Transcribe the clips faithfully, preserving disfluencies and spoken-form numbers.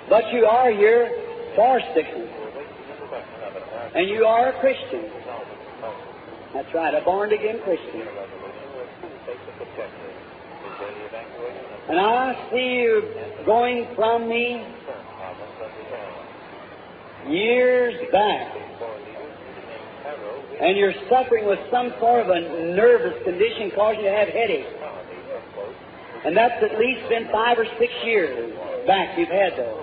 But you are here for sickness. And you are a Christian. That's right, a born-again Christian. And I see you going from me years back. And you're suffering with some sort of a nervous condition causing you to have headaches. And that's at least been five or six years back you've had those.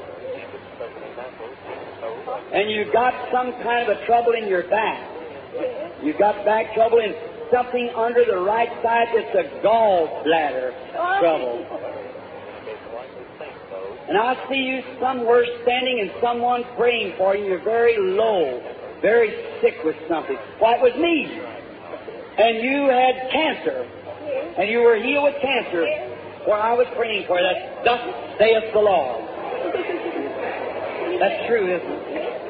And you've got some kind of a trouble in your back. You've got back trouble and something under the right side. It's a gallbladder trouble. And I see you somewhere standing and someone praying for you. You're very low, very sick with something. Why, it was me. And you had cancer. And you were healed with cancer. Where I was praying for you. That's thus saith the Lord. That's true, isn't it?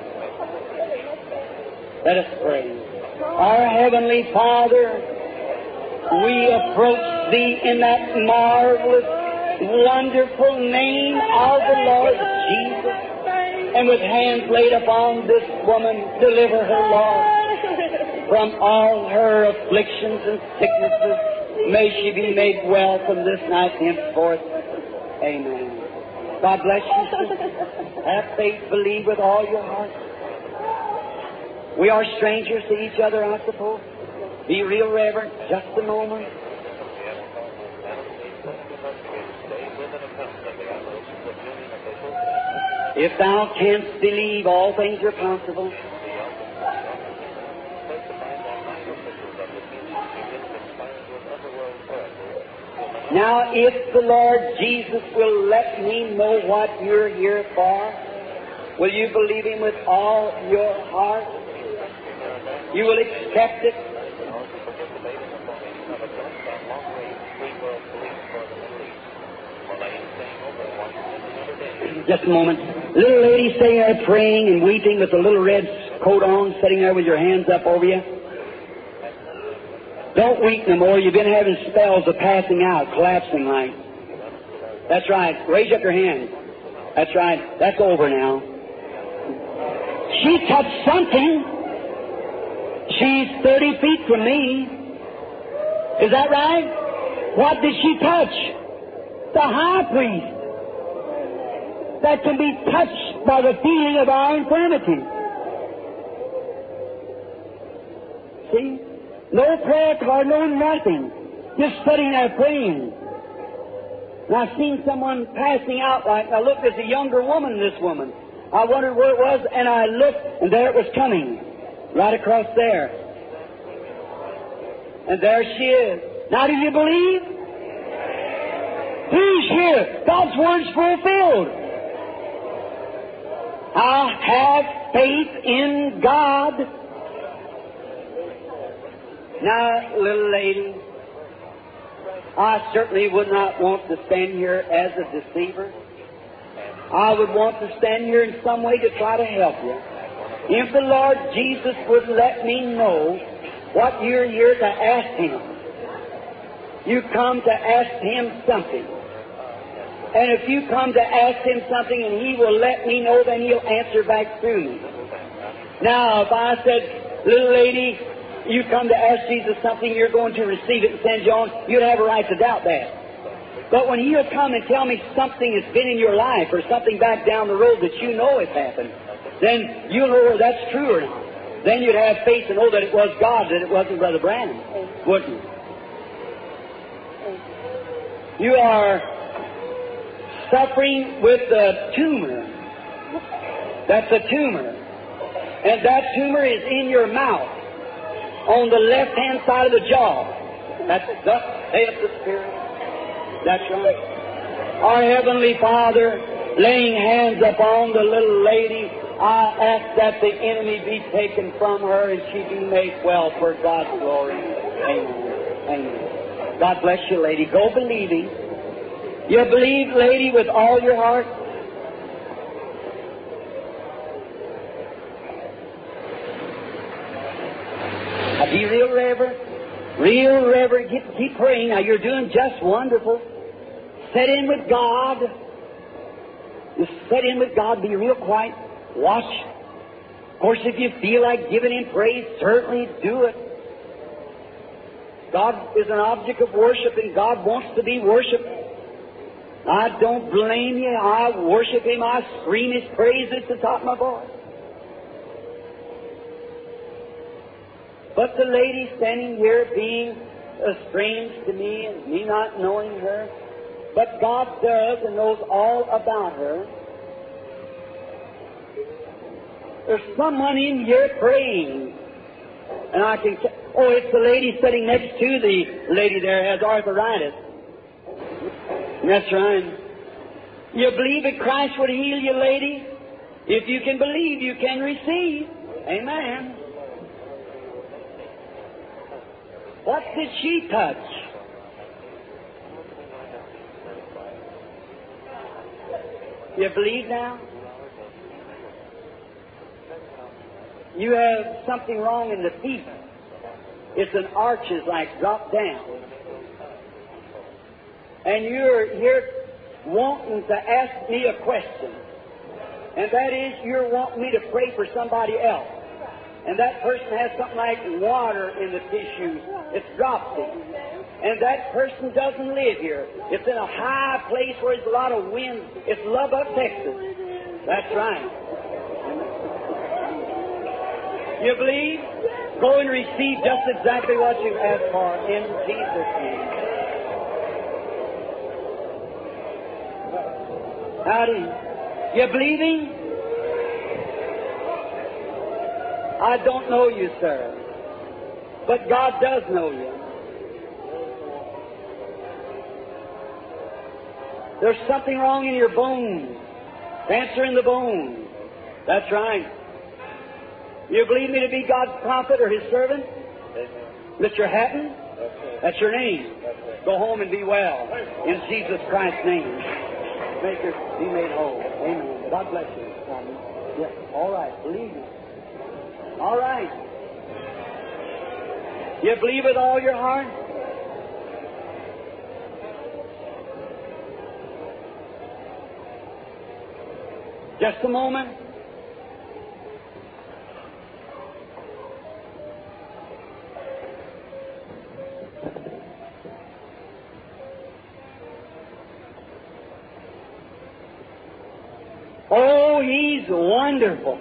Let us pray. Our Heavenly Father, we approach Thee in that marvelous, wonderful name of the Lord Jesus, and with hands laid upon this woman, deliver her, Lord, from all her afflictions and sicknesses. May she be made well from this night henceforth. Amen. God bless you, sister. Have faith, believe with all your heart. We are strangers to each other, I suppose. Be real reverent, just a moment. If thou canst believe, all things are possible. Now, if the Lord Jesus will let me know what you're here for, will you believe Him with all your heart? You will accept it. Just a moment. Little lady sitting there praying and weeping with a little red coat on, sitting there with your hands up over you. Don't weep no more. You've been having spells of passing out, collapsing like. That's right. Raise up your hand. That's right. That's over now. She touched something. She's thirty feet from me. Is that right? What did she touch? The high priest. That can be touched by the feeling of our infirmity. See? No prayer card, no nothing. Just sitting there praying. And I've seen someone passing out like, I looked as a younger woman, this woman. I wondered where it was, and I looked, and there it was coming. Right across there. And there she is. Now do you believe? Who's here? God's Word's fulfilled. I have faith in God. Now, little lady, I certainly would not want to stand here as a deceiver. I would want to stand here in some way to try to help you. If the Lord Jesus would let me know what you're here to ask Him. You come to ask Him something. And if you come to ask Him something and He will let me know, then He'll answer back through me. Now, if I said, little lady, you come to ask Jesus something, you're going to receive it and send you on, you'd have a right to doubt that. But when He'll come and tell me something that's been in your life or something back down the road that you know has happened, then you'll know whether that's true or not. Then you'd have faith to know that it was God, that it wasn't Brother Branham, wouldn't you? You are suffering with a tumor. That's a tumor. And that tumor is in your mouth, on the left-hand side of the jaw. That's thus saith the Spirit. That's right. Our Heavenly Father, laying hands upon the little lady, I ask that the enemy be taken from her and she be made well for God's glory. Amen. Amen. God bless you, lady. Go believing. You believe, lady, with all your heart? Now be real reverent. Real reverent. Keep, keep praying. Now you're doing just wonderful. Set in with God. Just sit in with God, be real quiet, watch. Of course, if you feel like giving Him praise, certainly do it. God is an object of worship, and God wants to be worshipped. I don't blame you. I worship Him. I scream His praise at the top of my voice. But the lady standing here being strange to me and me not knowing her, but God does and knows all about her. There's someone in here praying. And I can... Oh, it's the lady sitting next to the lady there has arthritis. That's right. You believe that Christ would heal you, lady? If you can believe, you can receive. Amen. What did she touch? You believe now? You have something wrong in the feet. It's an arches like drop down. And you're here wanting to ask me a question. And that is, you're wanting me to pray for somebody else. And that person has something like water in the tissues. It's dropsy. And that person doesn't live here. It's in a high place where there's a lot of wind. It's Lubbock, Texas. That's right. You believe? Go and receive just exactly what you asked for in Jesus' name. Howdy. You believing? I don't know you, sir. But God does know you. There's something wrong in your bones. Cancer in the bones. That's right. You believe me to be God's prophet or His servant? Mister Hatton? That's your name. Go home and be well. In Jesus Christ's name. Make her be made whole. Amen. God bless you. Yes. All right. Believe me. All right. You believe with all your heart? Just a moment. Oh, He's wonderful.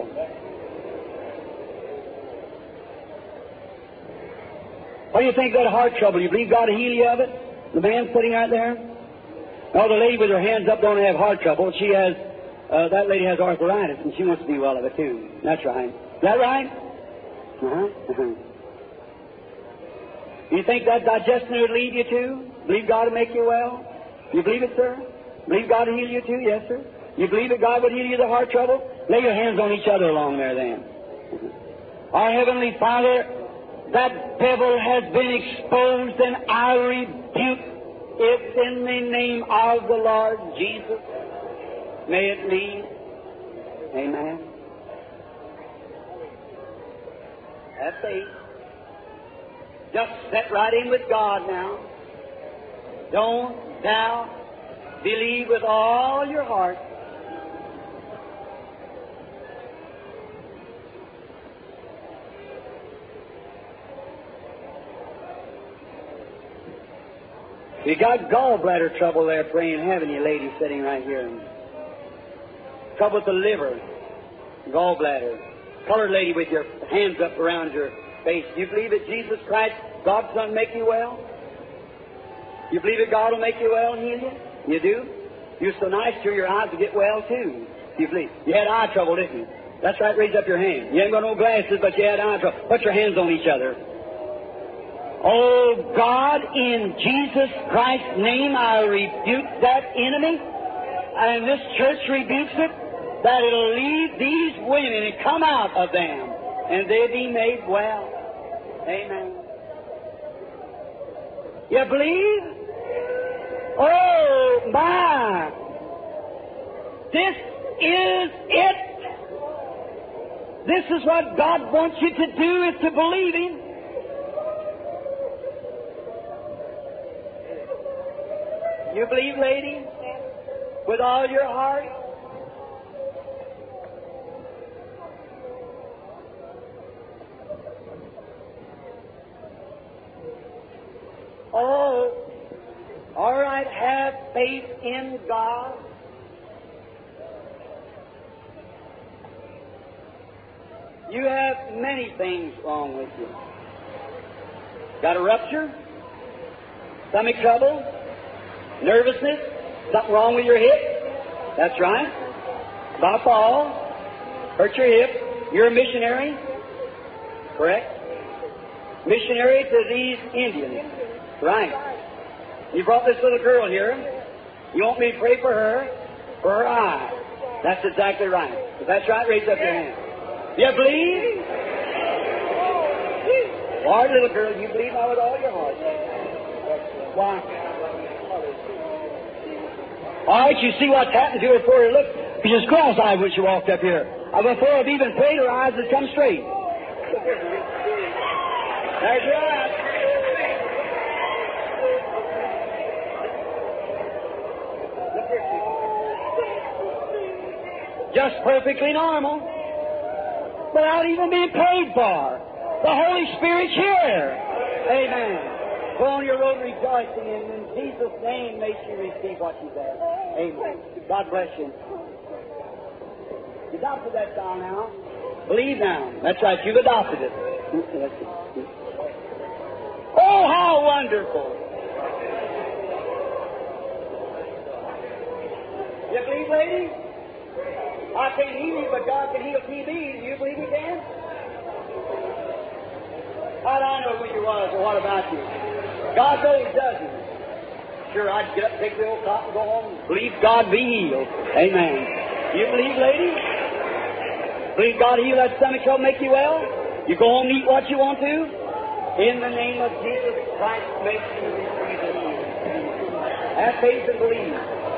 What do you think of that heart trouble? You believe God will heal you of it? The man sitting right there? Oh, the lady with her hands up don't have heart trouble. She has, uh, that lady has arthritis, and she wants to be well of it too. That's right. Is that right? Uh-huh. Uh-huh. You think that digestion would lead you to? Believe God will make you well? You believe it, sir? Believe God will heal you too? Yes, sir. You believe that God would heal you of the heart trouble? Lay your hands on each other along there then. Our Heavenly Father, that devil has been exposed, and I rebuke it in the name of the Lord Jesus. May it leave. Amen. Have faith. Just sit right in with God now. Don't doubt. Believe with all your heart. You got gallbladder trouble there praying, haven't you, lady sitting right here? Trouble with the liver, gallbladder. Colored lady with your hands up around your face. Do you believe that Jesus Christ, God's Son, make you well? You believe that God will make you well and heal you? You do? You're so nice to your eyes to get well too. You believe? You had eye trouble, didn't you? That's right, raise up your hand. You ain't got no glasses, but you had eye trouble. Put your hands on each other. Oh God, in Jesus Christ's name, I rebuke that enemy, and this church rebukes it, that it'll leave these women and come out of them, and they be made well. Amen. You believe? Oh my! This is it. This is what God wants you to do, is to believe Him. You believe, lady? With all your heart? faith in God? You have many things wrong with you. Got a rupture? Stomach trouble? Nervousness? Something wrong with your hip? That's right. About fall. Hurt your hip. You're a missionary? Correct? Missionary to these Indians. Right. You brought this little girl here. You want me to pray for her? For her eye. That's exactly right. If that's right, raise up your hand. You believe? Lord, little girl, you believe now with all your heart. Why? All right, you see what's happened to her before you look. She's just cross-eyed when she walked up here. Uh, Before I've even prayed, her eyes had come straight. That's right. Just perfectly normal. Without even being prayed for. The Holy Spirit's here. Amen. Go on your road rejoicing, and in Jesus' name may she receive what she's asked. Amen. God bless you. You adopted that child now. Believe now. That's right, you've adopted it. Oh, how wonderful. You believe, lady? I can't heal you, but God can heal T B. Do you believe He can? How do I know who you was or what about you? God knows, doesn't He? Sure, I'd get up, take the old cot and go home. Believe God be healed. Amen. You believe, lady? Believe God heal that stomach trouble, make you well? You go home and eat what you want to? In the name of Jesus Christ, make you receive the healing. Have faith and believe.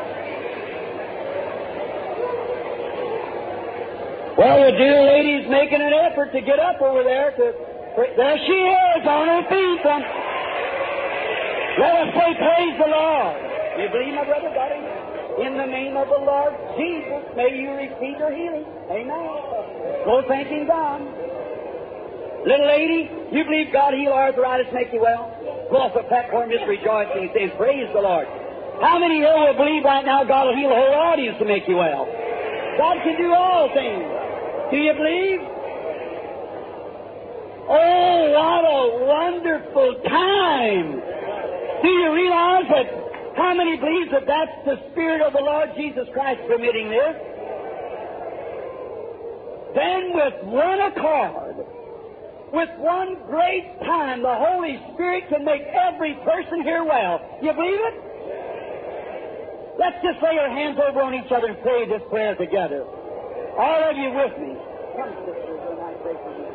Well, the dear lady's making an effort to get up over there. To there she is on her feet. Um, let us say, praise the Lord. You believe, my brother? God, in the name of the Lord Jesus, may you receive your healing. Amen. Go thanking God. Little lady, you believe God heal arthritis, make you well? Go off the platform just rejoicing and saying, praise the Lord. How many here will believe right now God will heal the whole audience to make you well? God can do all things. Do you believe? Oh, what a wonderful time. Do you realize that how many believe that that's the Spirit of the Lord Jesus Christ permitting this? Then with one accord, with one great time, the Holy Spirit can make every person here well. You believe it? Let's just lay our hands over on each other and pray this prayer together. All of you with me. Come, sister, when I pray for you.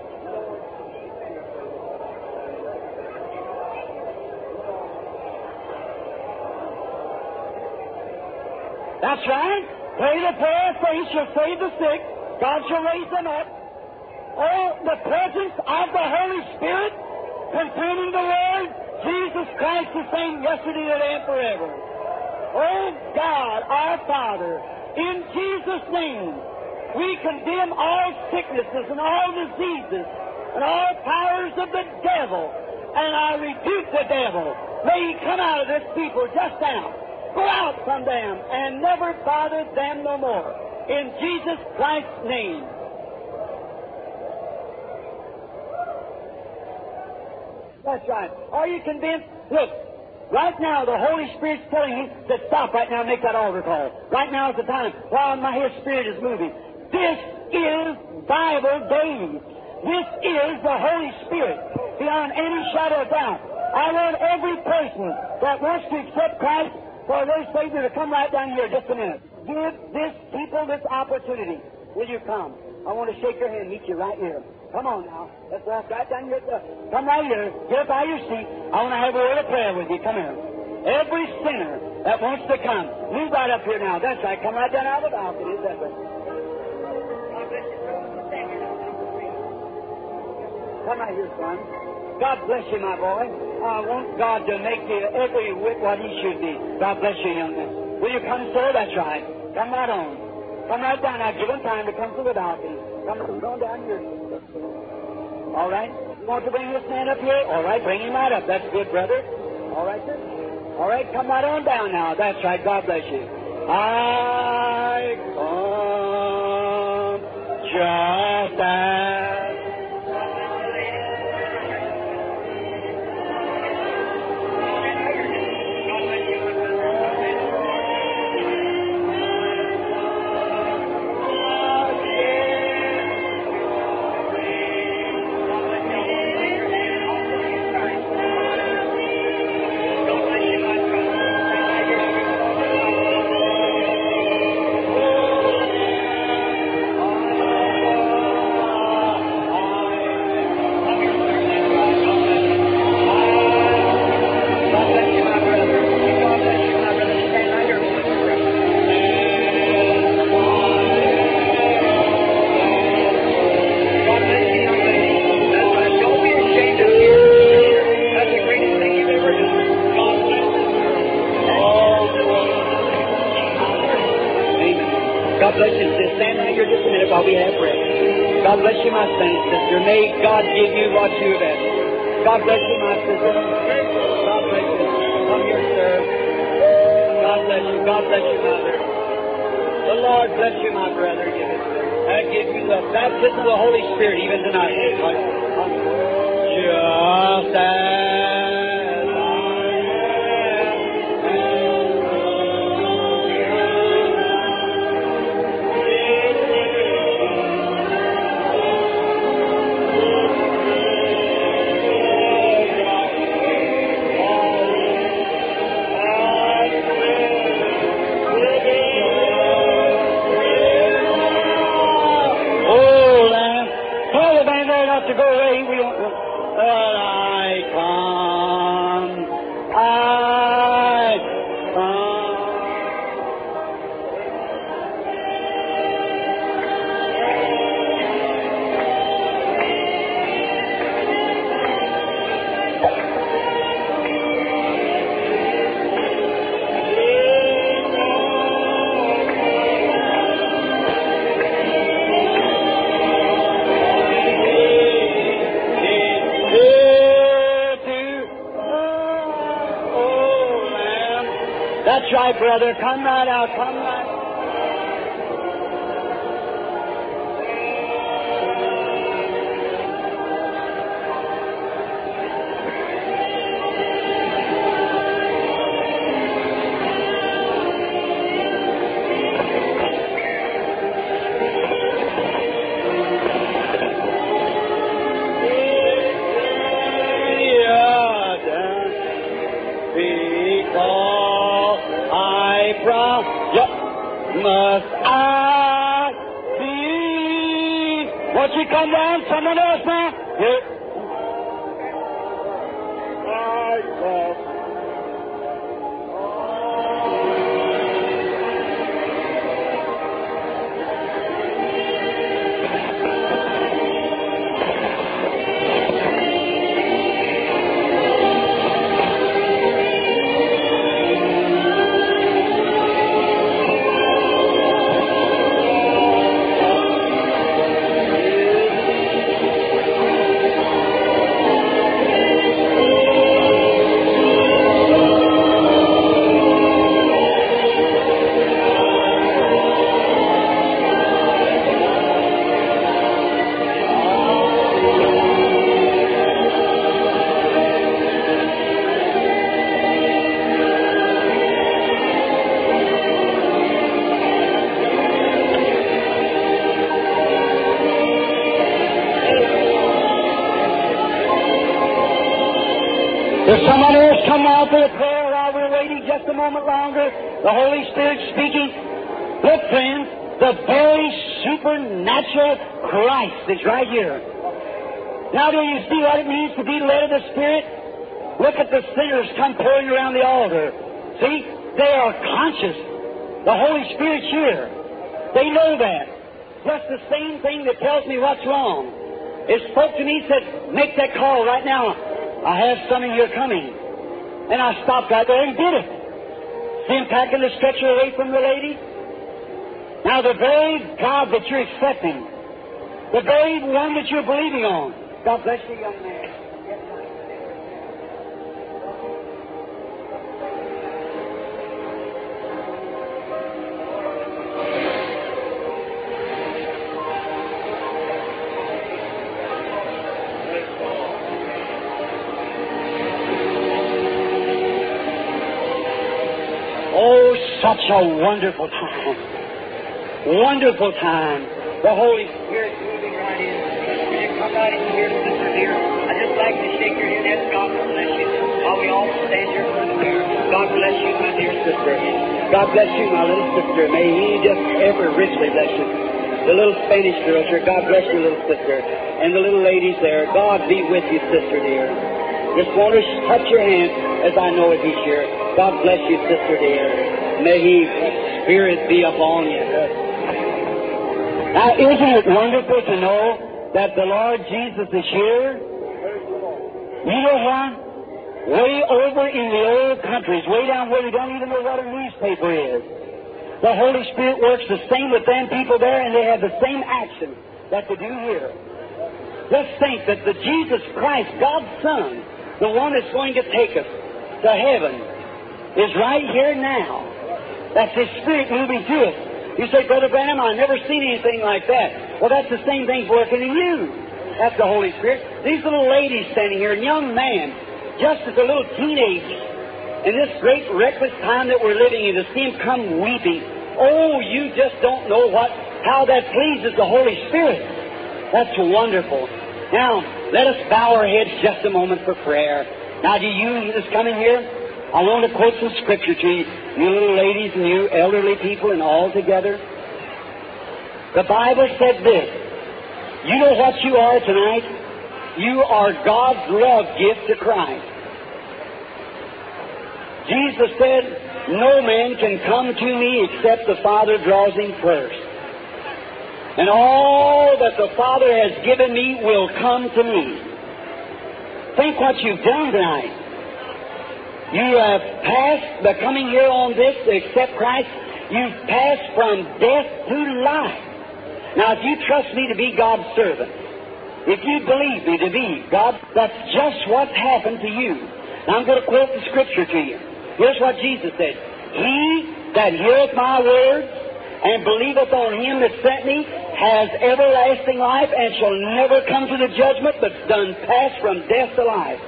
That's right. Pray the prayer of faith shall save the sick. God shall raise them up. Oh, the presence of the Holy Spirit containing the Lord Jesus Christ the same yesterday, today, and forever. Oh God, our Father, in Jesus' name, we condemn all sicknesses and all diseases and all powers of the devil, and I rebuke the devil. May he come out of this people just now. Go out from them and never bother them no more. In Jesus Christ's name. That's right. Are you convinced? Look, right now the Holy Spirit's telling you to stop right now and make that altar call. Right now is the time while my here spirit is moving. This is Bible days. This is the Holy Spirit, beyond any shadow of doubt. I want every person that wants to accept Christ for their Savior to come right down here just a minute. Give this people this opportunity. Will you come? I want to shake your hand, meet you right here. Come on now. Let's walk right down here. Come right here. Get up out of your seat. I want to have a word of prayer with you. Come here. Every sinner that wants to come, move right up here now. That's right. Come right down out of the balcony. Is that right? Come right here, son. God bless you, my boy. I want God to make you every whit what He should be. God bless you, young man. Will you come, sir? That's right. Come right on. Come right down. I'll give him time to come to the balcony. Come on down here. All right. You want to bring this man up here? All right. Bring him right up. That's good, brother. All right, sir. All right, come right on down now. That's right. God bless you. I come just as God bless you, sister. Stand right here just a minute while we have prayer. God bless you, my son, sister. May God give you what you have asked. God bless you, my sister. God bless you. Come here, sir. God bless you. God bless you, mother. The Lord bless you, my brother. Give it. I give you the baptism of the Holy Spirit even tonight. Just as to go away, we don't know. But I come, I come. That's right, brother. Come right out. Come right out. Must I be? Won't you come down? Someone else now? Here. I come. If someone else come out for a prayer while we're waiting just a moment longer, the Holy Spirit speaking. Look, friends, the very supernatural Christ is right here. Now do you see what it means to be led of the Spirit? Look at the sinners come pouring around the altar. See, they are conscious. The Holy Spirit's here. They know that. Just the same thing that tells me what's wrong. It spoke to me, said, make that call right now. I have some of you coming. And I stopped right there and did it. See him packing the stretcher away from the lady? Now the very God that you're accepting, the very one that you're believing on. God bless you, young man. such a wonderful time. Wonderful time. The Holy Spirit moving right in. Will you come right in here, sister dear? I'd just like to shake your hand. Ask God to bless you. While we all stand here for the prayer. God bless you, my dear sister. God bless you, my little sister. May He just ever richly bless you. The little Spanish girls here, God bless you, little sister. And the little ladies there, God be with you, sister dear. Just want to touch your hand as I know it, He's here. God bless you, sister dear. May His Spirit be upon you. Now, isn't it wonderful to know that the Lord Jesus is here? You know what? Way over in the old countries, way down where we don't even know what a newspaper is, the Holy Spirit works the same with them people there, and they have the same action that they do here. Just think that the Jesus Christ, God's Son, the one that's going to take us to heaven, is right here now. That's His Spirit moving to us. You say, Brother Branham, I've never seen anything like that. Well, that's the same thing working in you. That's the Holy Spirit. These little ladies standing here, and young man, just as a little teenager, in this great reckless time that we're living in, to see him come weeping, oh, you just don't know what, how that pleases the Holy Spirit. That's wonderful. Now, let us bow our heads just a moment for prayer. Now, do you that's coming here, I want to quote some scripture to you, you little ladies and you elderly people and all together. The Bible said this. You know what you are tonight? You are God's love gift to Christ. Jesus said, no man can come to me except the Father draws him first. And all that the Father has given me will come to me. Think what you've done tonight. You have passed, by coming here on this to accept Christ, you've passed from death to life. Now, if you trust me to be God's servant, if you believe me to be God, that's just what's happened to you. Now, I'm going to quote the Scripture to you. Here's what Jesus said. He that heareth my words and believeth on Him that sent me has everlasting life and shall never come to the judgment, but done pass from death to life.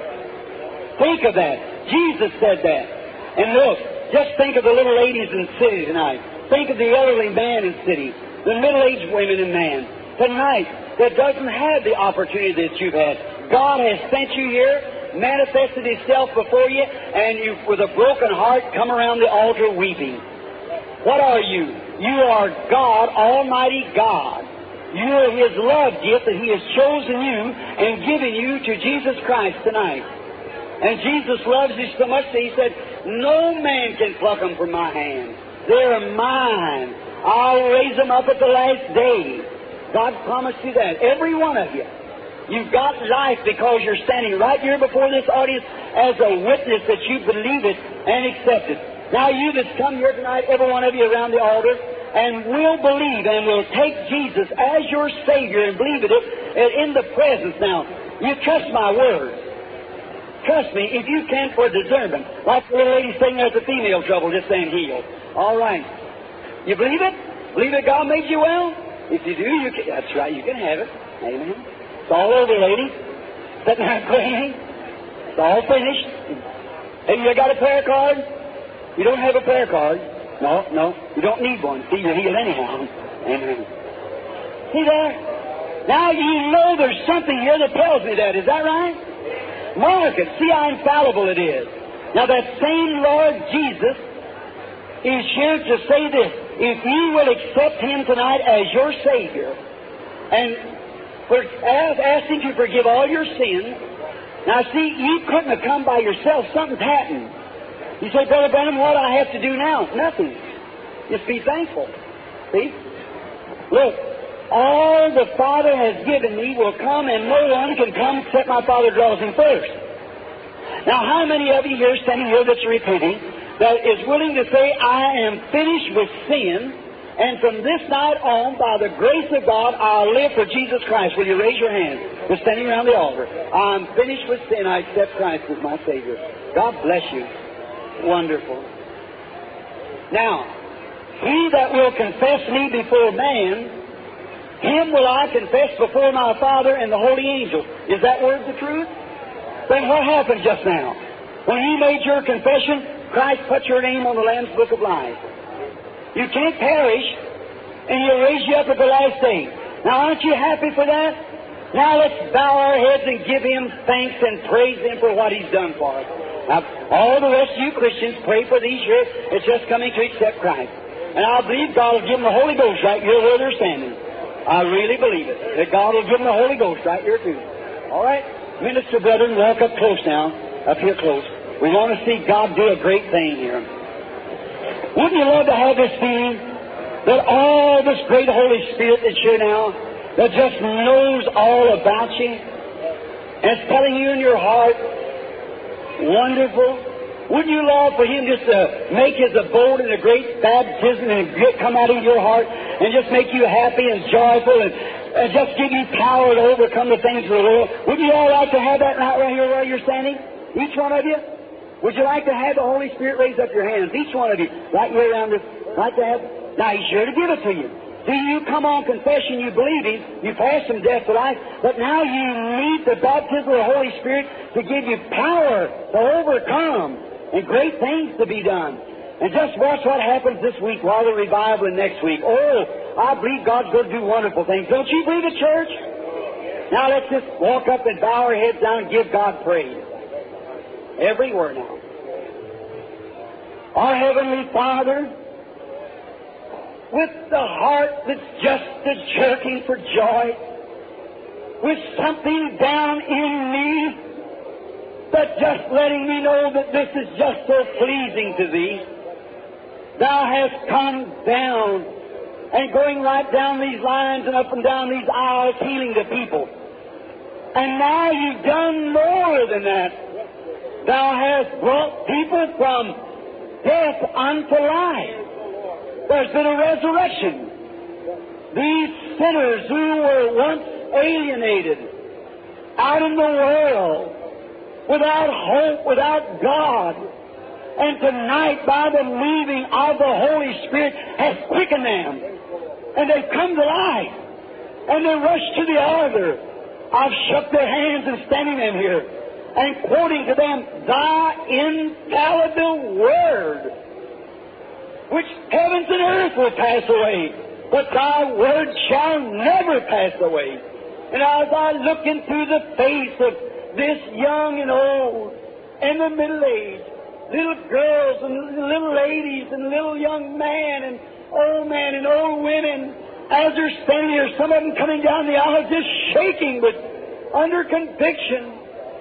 Think of that. Jesus said that. And look, just think of the little ladies in the city tonight. Think of the elderly man in the city, the middle-aged women and man. Tonight, that doesn't have the opportunity that you've had. God has sent you here, manifested Himself before you, and you, with a broken heart, come around the altar weeping. What are you? You are God, Almighty God. You are His love gift that He has chosen you and given you to Jesus Christ tonight. And Jesus loves you so much that He said, no man can pluck them from my hand. They're mine. I'll raise them up at the last day. God promised you that. Every one of you. You've got life because you're standing right here before this audience as a witness that you believe it and accept it. Now you that's come here tonight, every one of you around the altar, and will believe and will take Jesus as your Savior and believe it in the presence now. You trust my word. Trust me, if you can for discernment, like the little lady saying there's a female trouble, just saying healed. All right. You believe it? Believe that God made you well? If you do, you can, that's right, you can have it. Amen. It's all over, lady. Sitting there praying. It's all finished. Have you got a prayer card? You don't have a prayer card? No, no. You don't need one. See, you're healed anyhow. Amen. See there? Now you know there's something here that tells me that. Is that right? Mark it. See how infallible it is. Now that same Lord Jesus is here to say this. If you will accept Him tonight as your Savior and for, ask, ask Him to forgive all your sins. Now see, you couldn't have come by yourself. Something's happened. You say, Brother Branham, what do I have to do now? Nothing. Just be thankful. See? Look. All the Father has given me will come, and no one can come except my Father draws him first. Now, how many of you here standing here that's repenting, that is willing to say, I am finished with sin, and from this night on, by the grace of God, I'll live for Jesus Christ? Will you raise your hand? We're standing around the altar. I'm finished with sin. I accept Christ as my Savior. God bless you. Wonderful. Now, he that will confess me before man, Him will I confess before my Father and the holy angels. Is that word the truth? Then what happened just now? When you made your confession, Christ put your name on the Lamb's Book of Life. You can't perish, and He'll raise you up at the last day. Now, aren't you happy for that? Now let's bow our heads and give Him thanks and praise Him for what He's done for us. Now, all the rest of you Christians, pray for these here that's just coming to accept Christ. And I believe God will give them the Holy Ghost right here where they're standing. I really believe it, that God will give them the Holy Ghost right here too. All right? Minister brethren, walk up close now, up here close. We want to see God do a great thing here. Wouldn't you love to have this feeling that all this great Holy Spirit that's here now, that just knows all about you, and it's telling you in your heart, wonderful. Wouldn't you love for Him just to make His abode in a great baptism and come out of your heart and just make you happy and joyful and, and just give you power to overcome the things of the world? Wouldn't you all like to have that right, right here where you're standing? Each one of you? Would you like to have the Holy Spirit raise up your hands? Each one of you. Right here around this. Like to have. Now, He's sure to give it to you. See, you come on confession, you believe Him, you pass from death to life, but now you need the baptism of the Holy Spirit to give you power to overcome and great things to be done. And just watch what happens this week while the revival and next week. Oh, I believe God's going to do wonderful things. Don't you believe it, church? Now let's just walk up and bow our heads down and give God praise. Everywhere now. Our Heavenly Father, with the heart that's just a jerking for joy, with something down in me that's just letting me know that this is just so pleasing to Thee, Thou hast come down and going right down these lines and up and down these aisles healing the people. And now You've done more than that. Thou hast brought people from death unto life. There's been a resurrection. These sinners who were once alienated, out in the world, without hope, without God, and tonight by the leading of the Holy Spirit has quickened them, and they've come to life, and they rush to the altar. I've shook their hands and standing them here, and quoting to them, Thy infallible Word, which heavens and earth will pass away, but Thy Word shall never pass away. And as I look into the face of this young and old, and the middle-aged, little girls and little ladies and little young men and old men and old women, as they're standing here, some of them coming down the aisle just shaking but under conviction.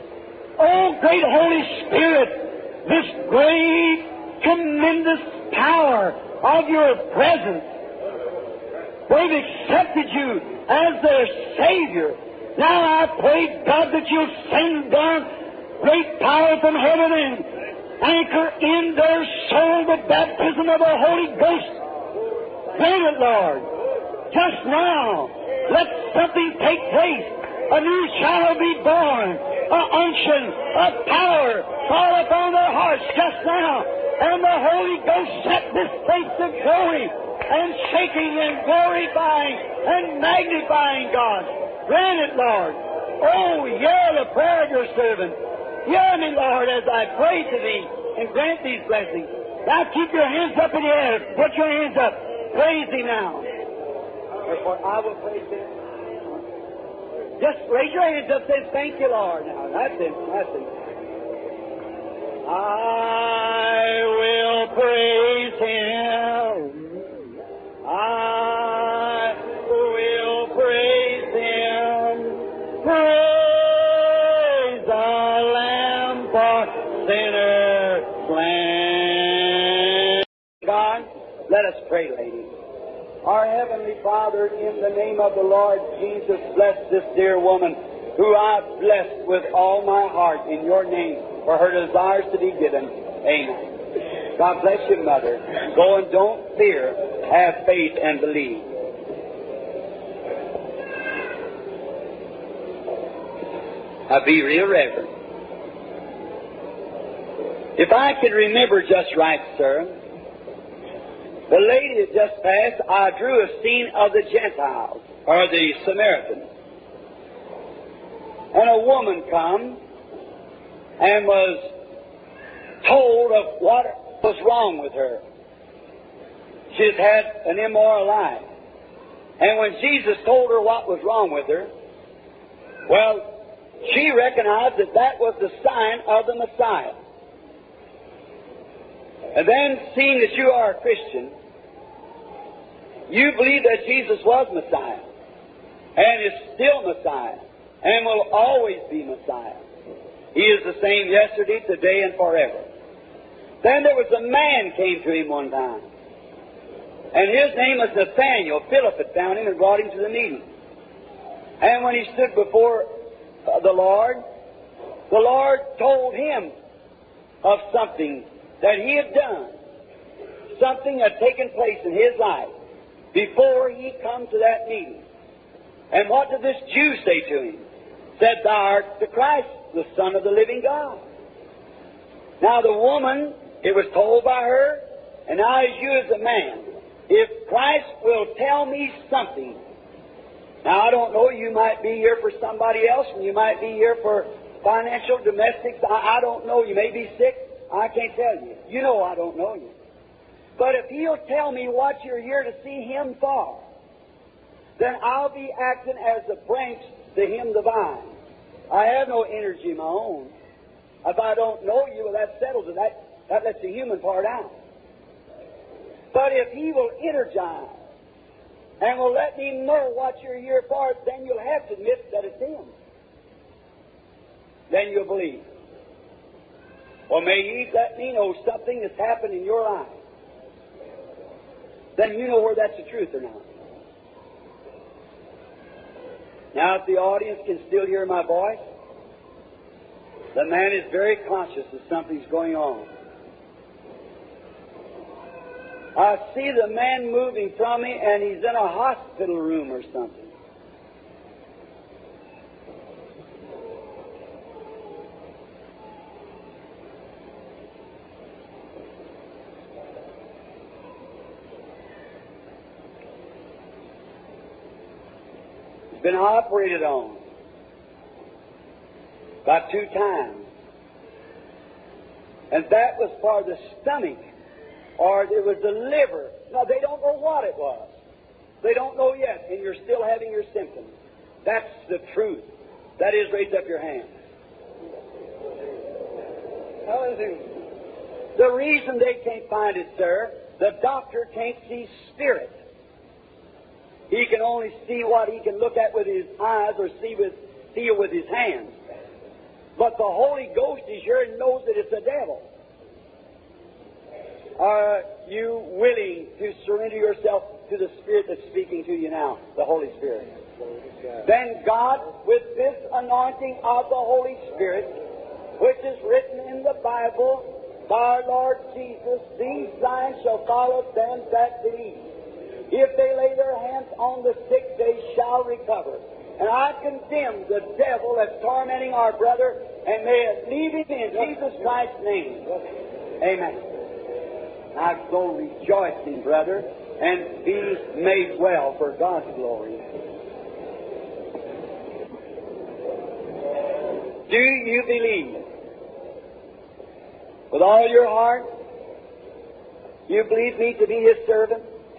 Oh, great Holy Spirit, this great, tremendous power of Your presence. They've accepted You as their Savior. Now I pray, God, that You'll send down great power from heaven and anchor in their soul the baptism of the Holy Ghost. Grant it, Lord. Just now, let something take place. A new child be born. A unction, a power fall upon their hearts just now. And the Holy Ghost set this place to glory and shaking and glorifying and magnifying God. Grant it, Lord. Oh, hear the prayer of Your servant. Hear me, Lord, as I pray to Thee, and grant these blessings. Now keep your hands up in the air. Put your hands up. Praise Thee now. Therefore, I will praise Him. Just raise your hands up and say, Thank You, Lord. Now, that's it. That's it. I will praise Him. I will praise Him. Praise the Lamb for sinners slain. God, let us pray, ladies. Our Heavenly Father, in the name of the Lord Jesus, bless this dear woman who I've blessed with all my heart in Your name for her desires to be given. Amen. God bless you, Mother. Go and don't fear. Have faith and believe. Now be real reverent. If I can remember just right, sir, the lady that just passed, I drew a scene of the Gentiles, or the Samaritans. And a woman come and was told of what wrong with her. She's had an immoral life. And when Jesus told her what was wrong with her, well, she recognized that that was the sign of the Messiah. And then, seeing that you are a Christian, you believe that Jesus was Messiah, and is still Messiah, and will always be Messiah. He is the same yesterday, today, and forever. Then there was a man came to him one time, and his name was Nathaniel. Philip had found him and brought him to the meeting. And when he stood before uh, the Lord, the Lord told him of something that he had done, something had taken place in his life before he come to that meeting. And what did this Jew say to him? Said, "Thou art the Christ, the Son of the living God." Now the woman, it was told by her, and now as you as a man, if Christ will tell me something. Now I don't know, you might be here for somebody else, and you might be here for financial, domestics, I, I don't know, you may be sick, I can't tell you. You know I don't know you. But if He'll tell me what you're here to see Him for, then I'll be acting as the branch to Him the vine. I have no energy of my own. If I don't know you, well, that settles it. That, that lets the human part out. But if He will energize and will let me know what you're here for, then you'll have to admit that it's Him. Then you'll believe. Well, may He let me know something that's happened in your life. Then you know whether that's the truth or not. Now, if the audience can still hear my voice, the man is very conscious that something's going on. I see the man moving from me, and he's in a hospital room or something. He's been operated on about two times. And that was for the stomach, or it was the liver. Now, they don't know what it was. They don't know yet, and you're still having your symptoms. That's the truth. That is, raise up your hand. Hallelujah. The reason they can't find it, sir, the doctor can't see spirit. He can only see what he can look at with his eyes or see with, feel with his hands. But the Holy Ghost is here and knows that it's a devil. Are you willing to surrender yourself to the Spirit that's speaking to you now, the Holy Spirit? Then God, with this anointing of the Holy Spirit, which is written in the Bible, by our Lord Jesus, these signs shall follow them that believe. If they lay their hands on the sick, they shall recover. And I condemn the devil that's tormenting our brother, and may it leave him in Jesus Christ's name. Amen. Now go rejoicing, brother, and be made well for God's glory. Do you believe? With all your heart, you believe me to be His servant?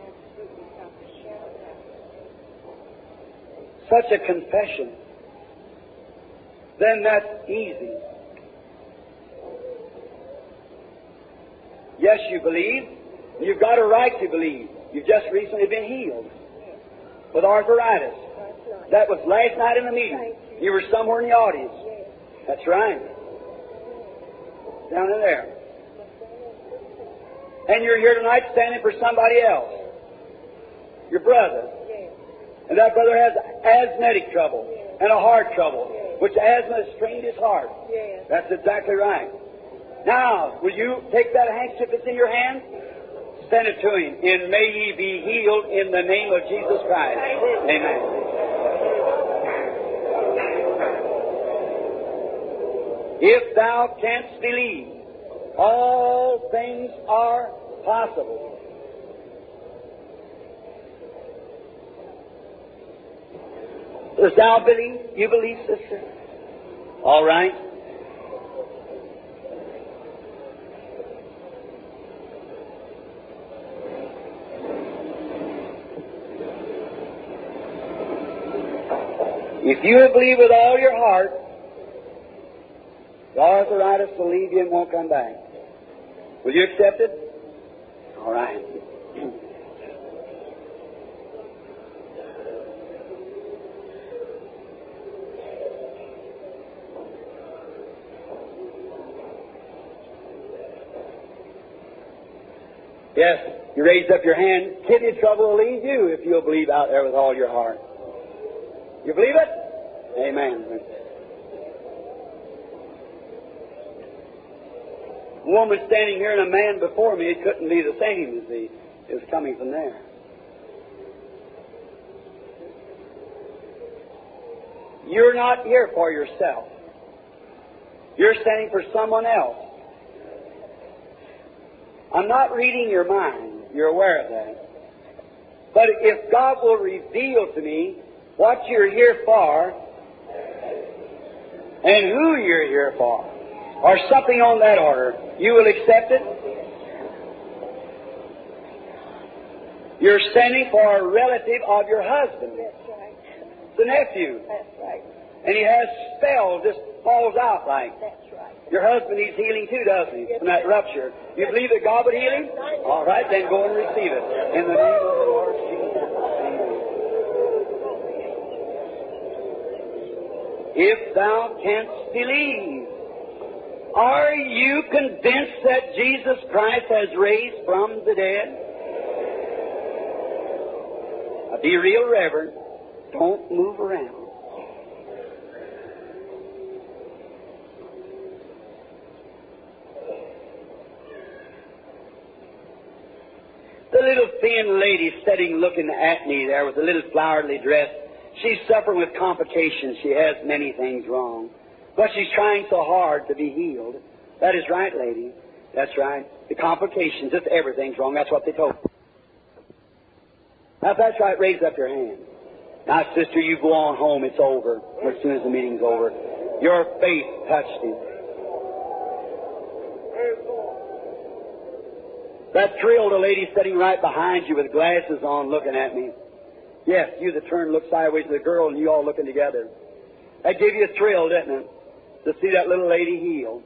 Such a confession, then that's easy. Yes, you believe. You've got a right to believe. You've just recently been healed with arthritis. That was last night in the meeting. You were somewhere in the audience. That's right. Down in there. And you're here tonight standing for somebody else. Your brother. And that brother has asthmatic trouble and a heart trouble, which asthma has strained his heart. That's exactly right. Now, will you take that handkerchief that's in your hand? Send it to him. And may he be healed in the name of Jesus Christ. Amen. If thou canst believe, all things are possible. Does thou believe? You believe, sister? All right. If you will believe with all your heart, the arthritis will leave you and won't come back. Will you accept it? All right. Yes, you raised up your hand. Kidney trouble will leave you if you'll believe out there with all your heart. You believe it? Amen. A woman standing here and a man before me, it couldn't be the same as the, it was coming from there. You're not here for yourself. You're standing for someone else. I'm not reading your mind. You're aware of that. But if God will reveal to me what you're here for and who you're here for, or something on that order, you will accept it? You're standing for a relative of your husband. That's right. The nephew. That's right. And he has spells, just falls out like. That's right. Your husband needs healing too, doesn't he? From that rupture. You believe that God would heal him? All right, then go and receive it. In the name of the Lord Jesus. If thou canst believe, are you convinced that Jesus Christ has raised from the dead? Now be real reverent. Don't move around. The little thin lady sitting looking at me there with a little flowery dress, she's suffering with complications. She has many things wrong. But she's trying so hard to be healed. That is right, lady. That's right. The complications, just everything's wrong. That's what they told me. Now, if that's right, raise up your hand. Now, sister, you go on home. It's over as soon as the meeting's over. Your faith touched him. That thrilled a lady sitting right behind you with glasses on looking at me. Yes, you that turned looked sideways at the girl and you all looking together. That gave you a thrill, didn't it? To see that little lady healed.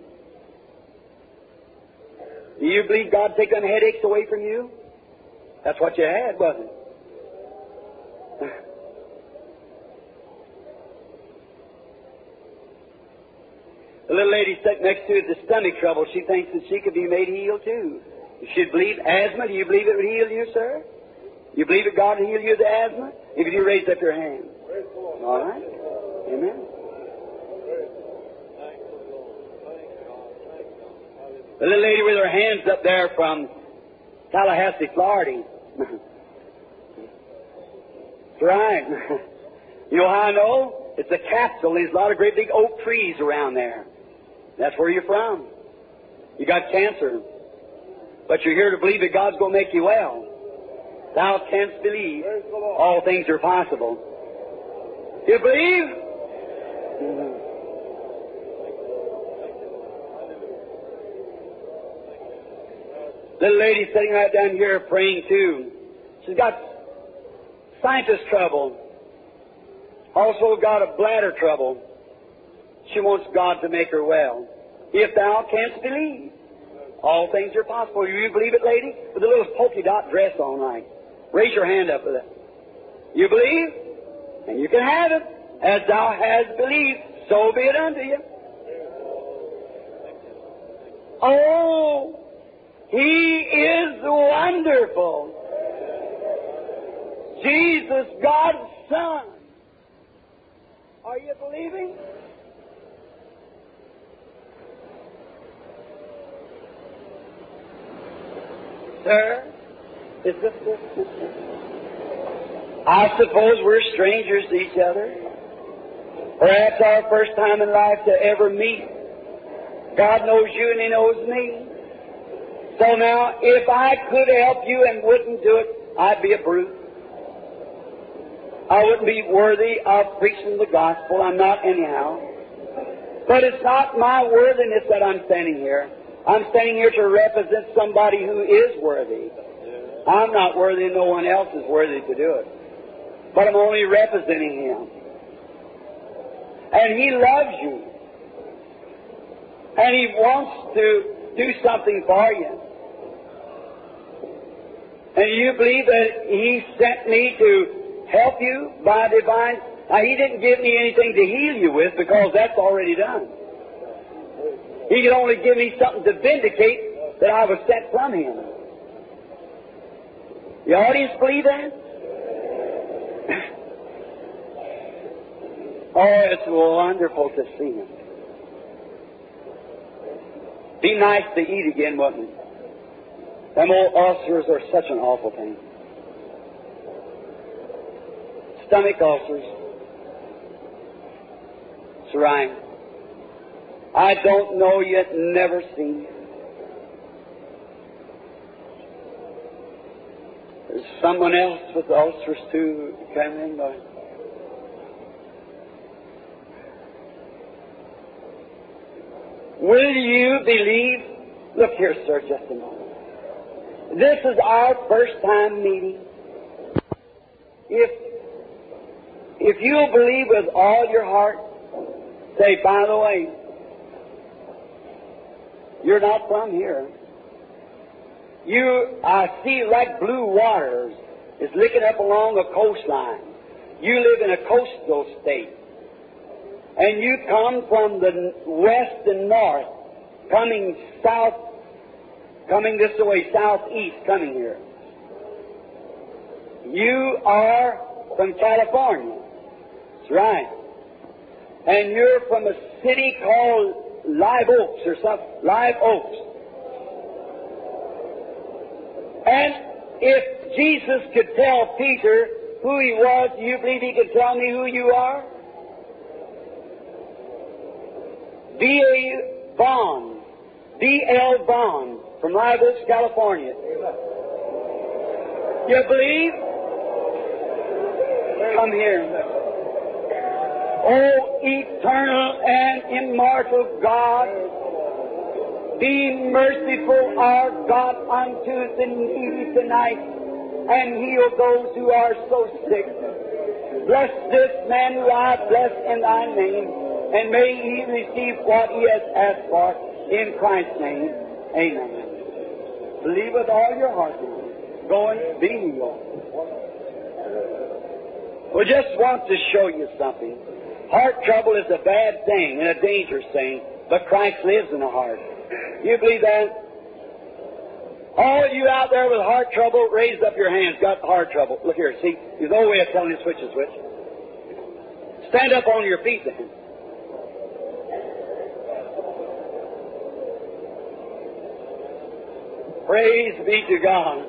Do you believe God take them headaches away from you? That's what you had, wasn't it? The little lady sitting next to you with the stomach trouble, she thinks that she could be made healed too. You should believe asthma. Do you believe it would heal you, sir? You believe that God will heal you of the asthma? If you raise up your hand. All right. Amen. The little lady with her hands up there from Tallahassee, Florida. That's right. You know how I know? It's a capsule. There's a lot of great big oak trees around there. That's where you're from. You got cancer. But you're here to believe that God's going to make you well. Thou canst believe. All things are possible. You believe? Mm-hmm. Little lady sitting right down here praying too. She's got sinus trouble. Also got a bladder trouble. She wants God to make her well. If thou canst believe. All things are possible. Do you believe it, lady? With a little polka dot dress on, like. Raise your hand up with it. You believe? And you can have it. As thou hast believed, so be it unto you. Oh, He is wonderful. Jesus, God's Son. Are you believing? Sir, is this this? I suppose we're strangers to each other. Perhaps our first time in life to ever meet. God knows you and He knows me. So now, if I could help you and wouldn't do it, I'd be a brute. I wouldn't be worthy of preaching the gospel. I'm not anyhow. But it's not my worthiness that I'm standing here. I'm standing here to represent somebody who is worthy. I'm not worthy, and no one else is worthy to do it. But I'm only representing Him. And He loves you. And He wants to do something for you. And you believe that He sent me to help you by divine... Now, He didn't give me anything to heal you with because that's already done. He could only give me something to vindicate that I was sent from Him. The audience believe that? Oh, it's wonderful to see Him. Be nice to eat again, wouldn't it? Them old ulcers are such an awful thing. Stomach ulcers. It's right. I don't know yet, never seen. There's someone else with ulcers too, came in by. Will you believe? Look here, sir, just a moment. This is our first time meeting. If if you'll believe with all your heart, say, by the way, you're not from here. You, I see like blue waters is licking up along a coastline. You live in a coastal state. And you come from the west and north, coming south, coming this way, southeast, coming here. You are from California. That's right. And you're from a city called Live Oaks or something. Live Oaks. And if Jesus could tell Peter who He was, do you believe He could tell me who you are? B A Bond. B L Bond from Live Oaks, California. You believe? Come here. O eternal and immortal God, be merciful, our God, unto the needy tonight, and heal those who are so sick. Bless this man who I bless in Thy name, and may he receive what he has asked for in Christ's name. Amen. Believe with all your heart. Go and be healed. We just want to show you something. Heart trouble is a bad thing and a dangerous thing, but Christ lives in the heart. You believe that? All you out there with heart trouble, raise up your hands. Got heart trouble. Look here, see? There's no way of telling you which is which. Stand up on your feet then. Praise be to God.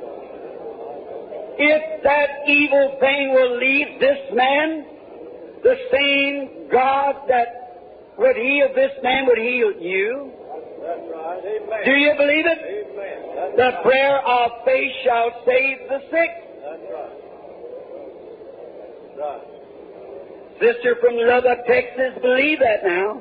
If that evil thing will leave this man, the same God that would heal this man would heal you. That's right. Amen. Do you believe it? Amen. That's the right. prayer of faith shall save the sick. That's right. That's right. Sister from Lubbock, Texas, believe that now.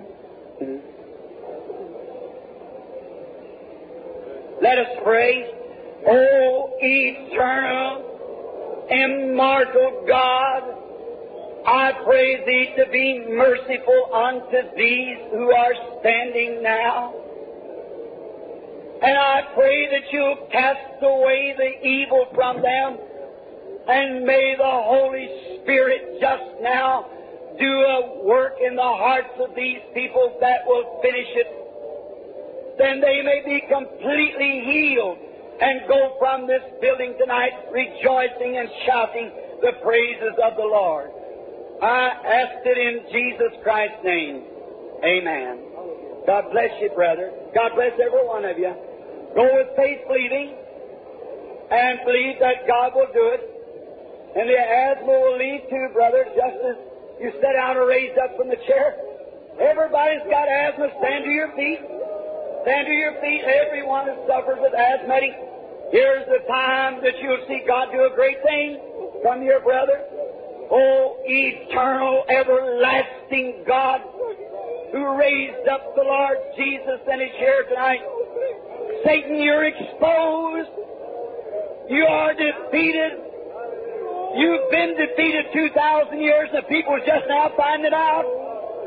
Let us pray. O eternal, immortal God, I pray Thee to be merciful unto these who are standing now. And I pray that You'll cast away the evil from them, and may the Holy Spirit just now do a work in the hearts of these people that will finish it. Then they may be completely healed and go from this building tonight rejoicing and shouting the praises of the Lord. I ask it in Jesus Christ's name. Amen. God bless you, brother. God bless every one of you. Go with faith believing and believe that God will do it. And the asthma will leave too, brother, just as you sit down or raised up from the chair. Everybody's got asthma. Stand to your feet. Stand to your feet. Everyone that suffers with asthmatic. Here's the time that you'll see God do a great thing from your brother. O eternal, everlasting God, who raised up the Lord Jesus and is here tonight. Satan, you're exposed. You are defeated. You've been defeated two thousand years, and the people are just now finding it out.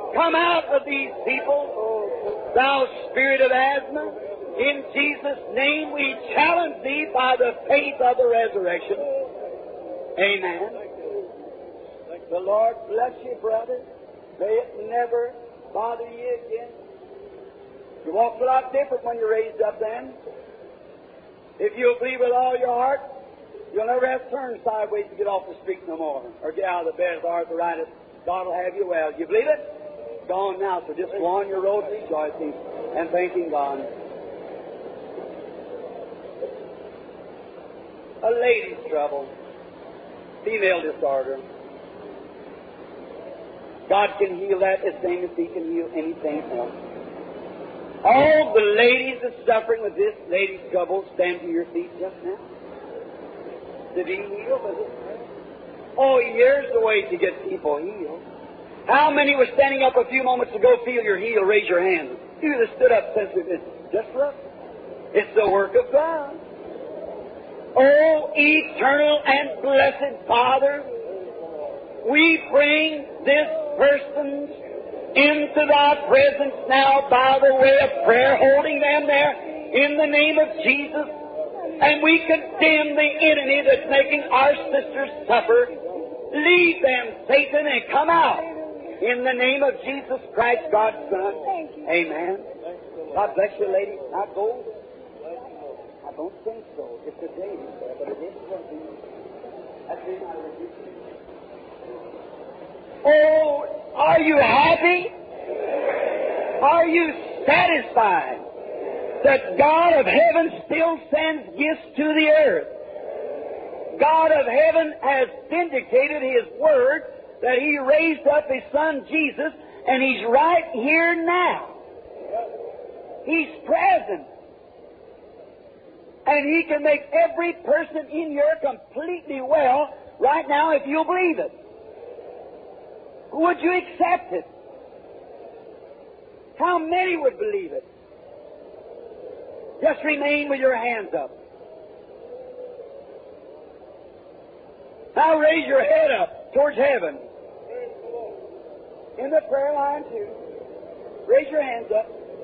Come out of these people, thou spirit of asthma. In Jesus' name we challenge thee by the faith of the resurrection. Amen. The Lord bless you, brother. May it never bother you again. You walk a lot different when you're raised up then. If you'll believe with all your heart, you'll never have to turn sideways to get off the street no more, or get out of the bed with arthritis. God will have you well. You believe it? Gone now, so just go on your road rejoicing and thanking God. A lady's trouble, female disorder. God can heal that the same as He can heal anything else. All the ladies that's suffering with this lady's trouble, stand to your feet just now. Did He heal? Was it? Oh, here's the way to get people healed. How many were standing up a few moments ago, feel you're healed? Raise your hand. You that stood up since it just look. It's the work of God. Oh, eternal and blessed Father, we bring this person into Thy presence now by the way of prayer, holding them there in the name of Jesus. And we condemn the enemy that's making our sisters suffer. Leave them, Satan, and come out in the name of Jesus Christ, God's Son. Amen. God bless you, lady. Not gold. I don't think so. It's a day, but it is something. That's it. Oh, are you happy? Are you satisfied that God of heaven still sends gifts to the earth? God of heaven has vindicated His Word that He raised up His Son Jesus, and He's right here now. He's present. And He can make every person in here completely well right now if you'll believe it. Would you accept it? How many would believe it? Just remain with your hands up. Now raise your head up towards heaven. In the prayer line too. Raise your hands up.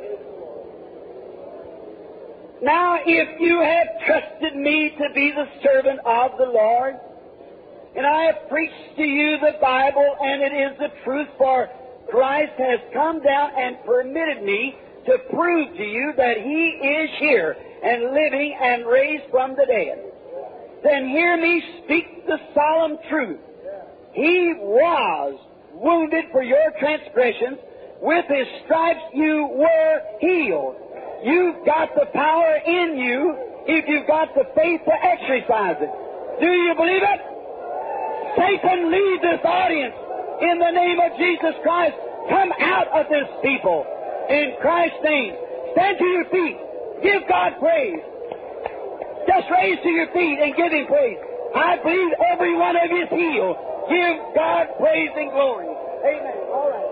Now, if you have trusted me to be the servant of the Lord, and I have preached to you the Bible, and it is the truth, for Christ has come down and permitted me to prove to you that He is here and living and raised from the dead, then hear me speak the solemn truth. He was wounded for your transgressions. With His stripes you were healed. You've got the power in you if you've got the faith to exercise it. Do you believe it? Satan, leave this audience in the name of Jesus Christ. Come out of this people in Christ's name. Stand to your feet. Give God praise. Just raise to your feet and give Him praise. I believe every one of you is healed. Give God praise and glory. Amen. All right.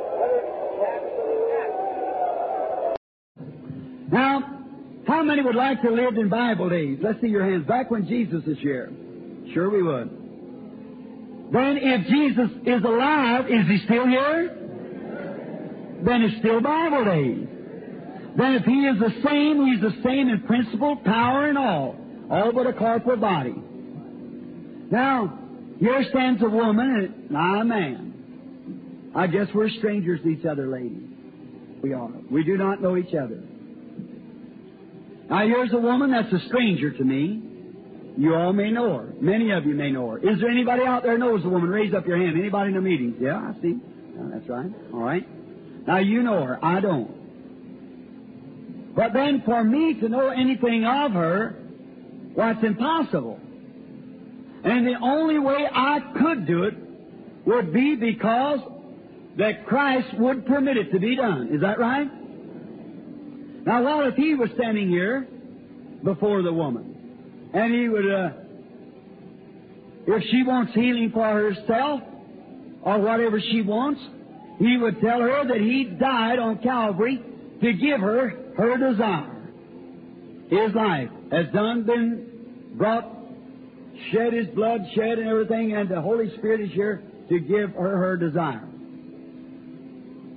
Now, how many would like to live in Bible days? Let's see your hands. Back when Jesus is here. Sure we would. Then if Jesus is alive, is He still here? Then it's still Bible days. Then if He is the same, He's the same in principle, power, and all. All but a corporal body. Now, here stands a woman and I a man. I guess we're strangers to each other, ladies. We are. We do not know each other. Now, here's a woman that's a stranger to me. You all may know her. Many of you may know her. Is there anybody out there who knows the woman? Raise up your hand. Anybody in the meetings? Yeah, I see. Oh, that's right. All right. Now, you know her. I don't. But then for me to know anything of her, well, it's impossible. And the only way I could do it would be because that Christ would permit it to be done. Is that right? Now, what if He was standing here before the woman, and He would, uh, if she wants healing for herself, or whatever she wants, He would tell her that He died on Calvary to give her her desire. His life has done been brought, shed His blood, shed and everything, and the Holy Spirit is here to give her her desire.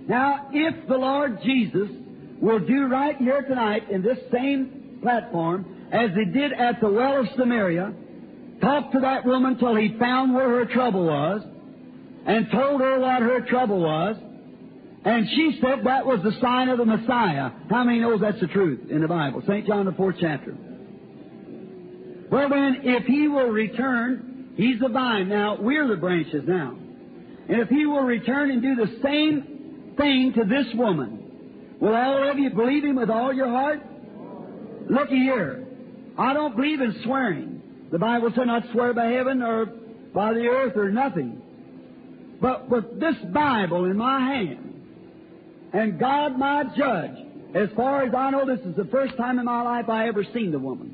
Now, if the Lord Jesus will do right here tonight in this same platform as He did at the well of Samaria, talk to that woman till He found where her trouble was and told her what her trouble was, and she said that was the sign of the Messiah. How many knows that's the truth in the Bible? Saint John, the fourth chapter. Well then, if He will return, He's the vine now, we're the branches now. And if He will return and do the same thing to this woman, will all of you believe Him with all your heart? Looky here. I don't believe in swearing. The Bible said not swear by heaven or by the earth or nothing. But with this Bible in my hand, and God my judge, as far as I know, this is the first time in my life I ever seen the woman.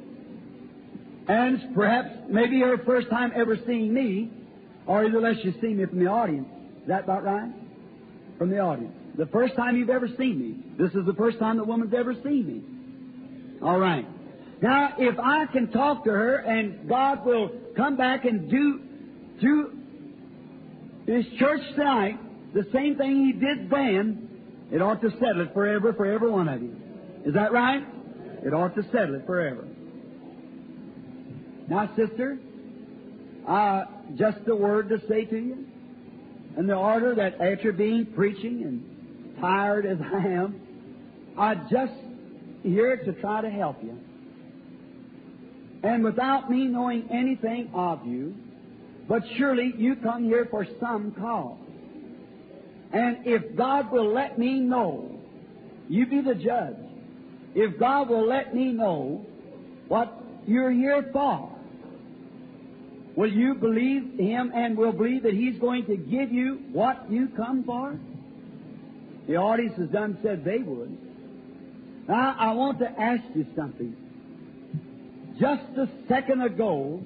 And perhaps maybe her first time ever seeing me, or either unless you see me from the audience. Is that about right? From the audience. The first time you've ever seen me. This is the first time the woman's ever seen me. All right. Now, if I can talk to her and God will come back and do through His church tonight the same thing He did then, it ought to settle it forever for every one of you. Is that right? It ought to settle it forever. Now, sister, uh, just a word to say to you. In the order that after being preaching and tired as I am, I'm just here to try to help you. And without me knowing anything of you, but surely you come here for some cause. And if God will let me know, you be the judge. If God will let me know what you're here for, will you believe Him and will believe that He's going to give you what you come for? The audience has done said they would. Now, I want to ask you something. Just a second ago,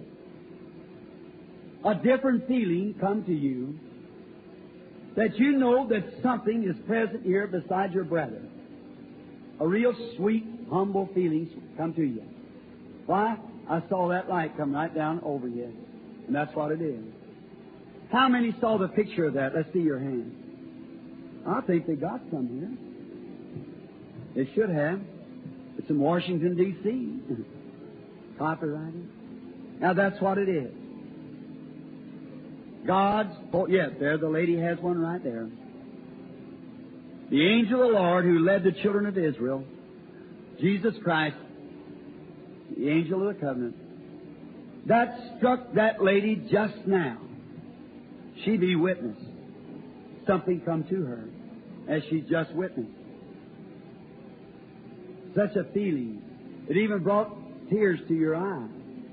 a different feeling come to you that you know that something is present here beside your brother. A real sweet, humble feeling come to you. Why? I saw that light come right down over you. And that's what it is. How many saw the picture of that? Let's see your hand. I think they got some here. They should have. It's in Washington, D C Copyrighted. Now that's what it is. God's, oh yes, there the lady has one right there. The angel of the Lord who led the children of Israel, Jesus Christ, the angel of the covenant, that struck that lady just now. She be witness. Something come to her as she just witnessed. Such a feeling. It even brought tears to your eyes.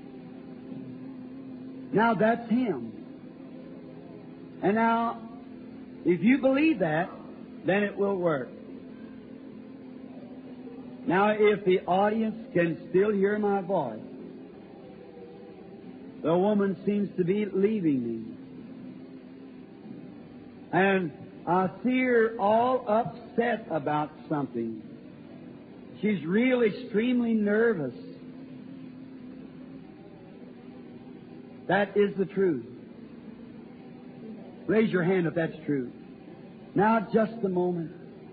Now that's Him. And now, if you believe that, then it will work. Now, if the audience can still hear my voice, the woman seems to be leaving me. And I see her all upset about something. She's real extremely nervous. That is the truth. Raise your hand if that's true. Now, just a moment.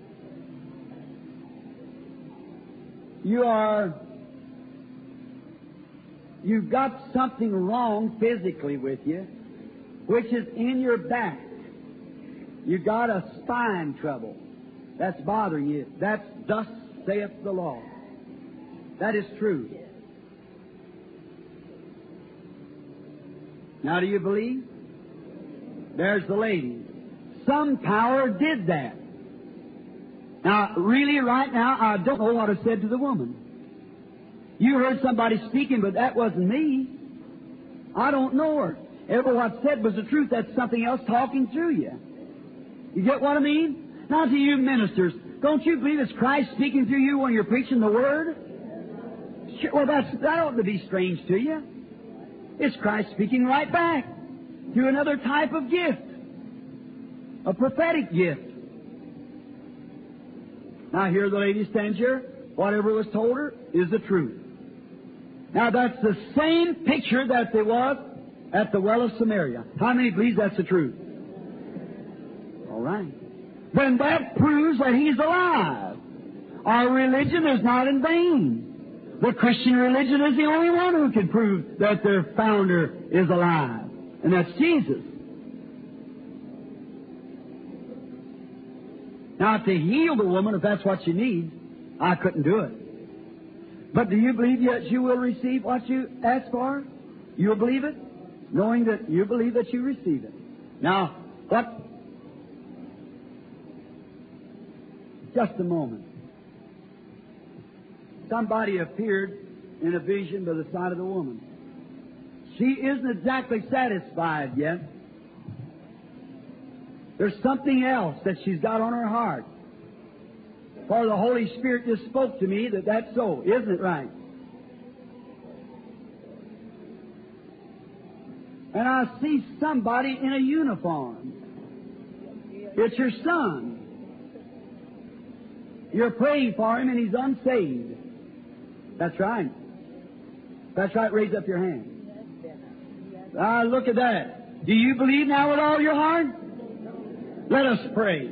You are, you've got something wrong physically with you, which is in your back. You've got a spine trouble that's bothering you. That's thus saith the Lord. That is true. Now, do you believe? There's the lady. Some power did that. Now, really, right now, I don't know what I said to the woman. You heard somebody speaking, but that wasn't me. I don't know her. Ever what said was the truth. That's something else talking through you. You get what I mean? Now, to you ministers, don't you believe it's Christ speaking through you when you're preaching the Word? Sure, well, that's, that ought to be strange to you. It's Christ speaking right back through another type of gift, a prophetic gift. Now, here the lady stands here. Whatever was told her is the truth. Now, that's the same picture that there was at the well of Samaria. How many believe that's the truth? All right. then that proves that He's alive. Our religion is not in vain. The Christian religion is the only one who can prove that their founder is alive, and that's Jesus. Now, to heal the woman, if that's what she needs, I couldn't do it. But do you believe that you will receive what you ask for? You'll believe it, knowing that you believe that you receive it. Now, what? Just a moment. Somebody appeared in a vision by the side of the woman. She isn't exactly satisfied yet. There's something else that she's got on her heart. For the Holy Spirit just spoke to me that that's so. Isn't it right? And I see somebody in a uniform. It's your son. You're praying for him and he's unsaved. That's right. That's right. Raise up your hand. Ah, look at that. Do you believe now with all your heart? Let us pray.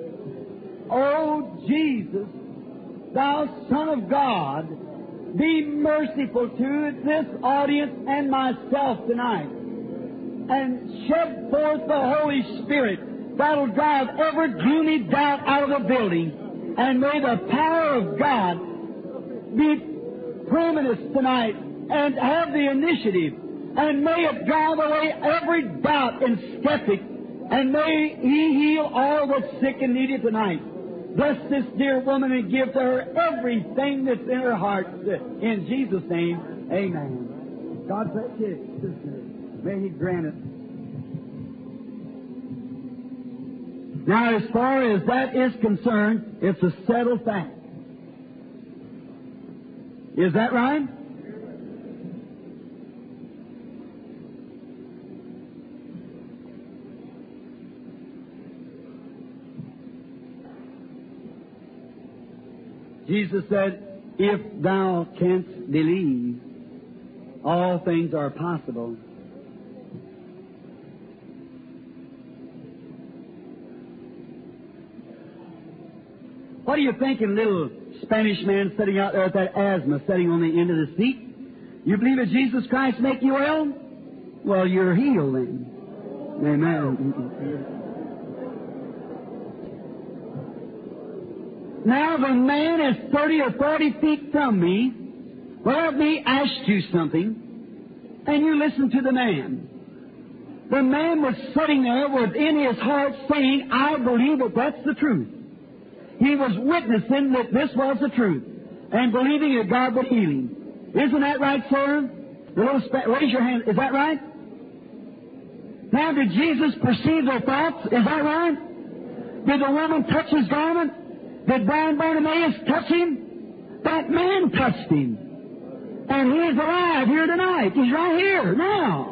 Oh, Jesus, Thou Son of God, be merciful to this audience and myself tonight, and shed forth the Holy Spirit that'll drive every gloomy doubt out of the building, and may the power of God be permanent tonight and have the initiative, and may it drive away every doubt and skeptic, and may He heal all that's sick and needy tonight. Bless this dear woman and give to her everything that's in her heart. In Jesus' name, amen. God bless you, sister. May He grant it. Now, as far as that is concerned, it's a settled fact. Is that right? Jesus said, if thou canst believe, all things are possible. What do you think of little Spanish man sitting out there with that asthma sitting on the end of the seat? You believe that Jesus Christ make you well? Well, you're healed then. Amen. Now the man is thirty or forty feet from me. Well, let me ask you something, and you listen to the man. The man was sitting there within his heart saying, I believe that that's the truth. He was witnessing that this was the truth, and believing that God would heal him. Isn't that right, sir? The little spa- raise your hand. Is that right? Now, did Jesus perceive their thoughts? Is that right? Did the woman touch his garment? Did blind Bartimaeus touch him? That man touched him. And he is alive here tonight. He's right here, now.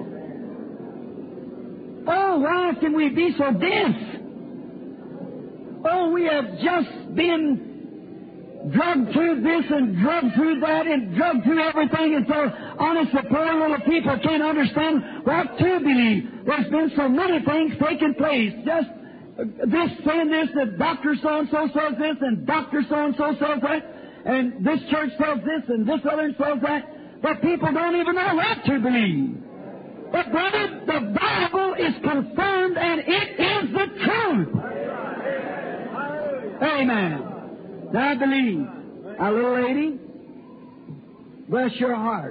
Oh, why can we be so dense? Oh, we have just been drugged through this and drugged through that and drugged through everything, and so honest, the poor little people can't understand what to believe. There's been so many things taking place. Just this saying this, that Doctor so-and-so says this, and Doctor so-and-so says that, and this church says this, and this other says that, but people don't even know what to believe. But brother, the Bible is confirmed, and it is the truth. Amen. Now believe. Our little lady, bless your heart.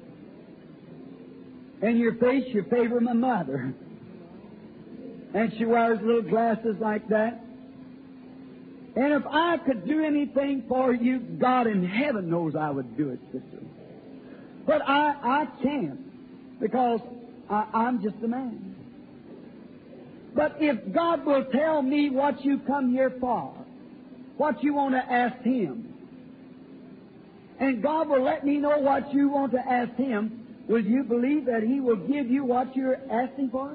And your face, you favor my mother. And she wears little glasses like that. And if I could do anything for you, God in heaven knows I would do it, sister. But I, I can't, because I, I'm just a man. But if God will tell me what you come here for, what you want to ask Him, and God will let me know what you want to ask Him, will you believe that He will give you what you're asking for?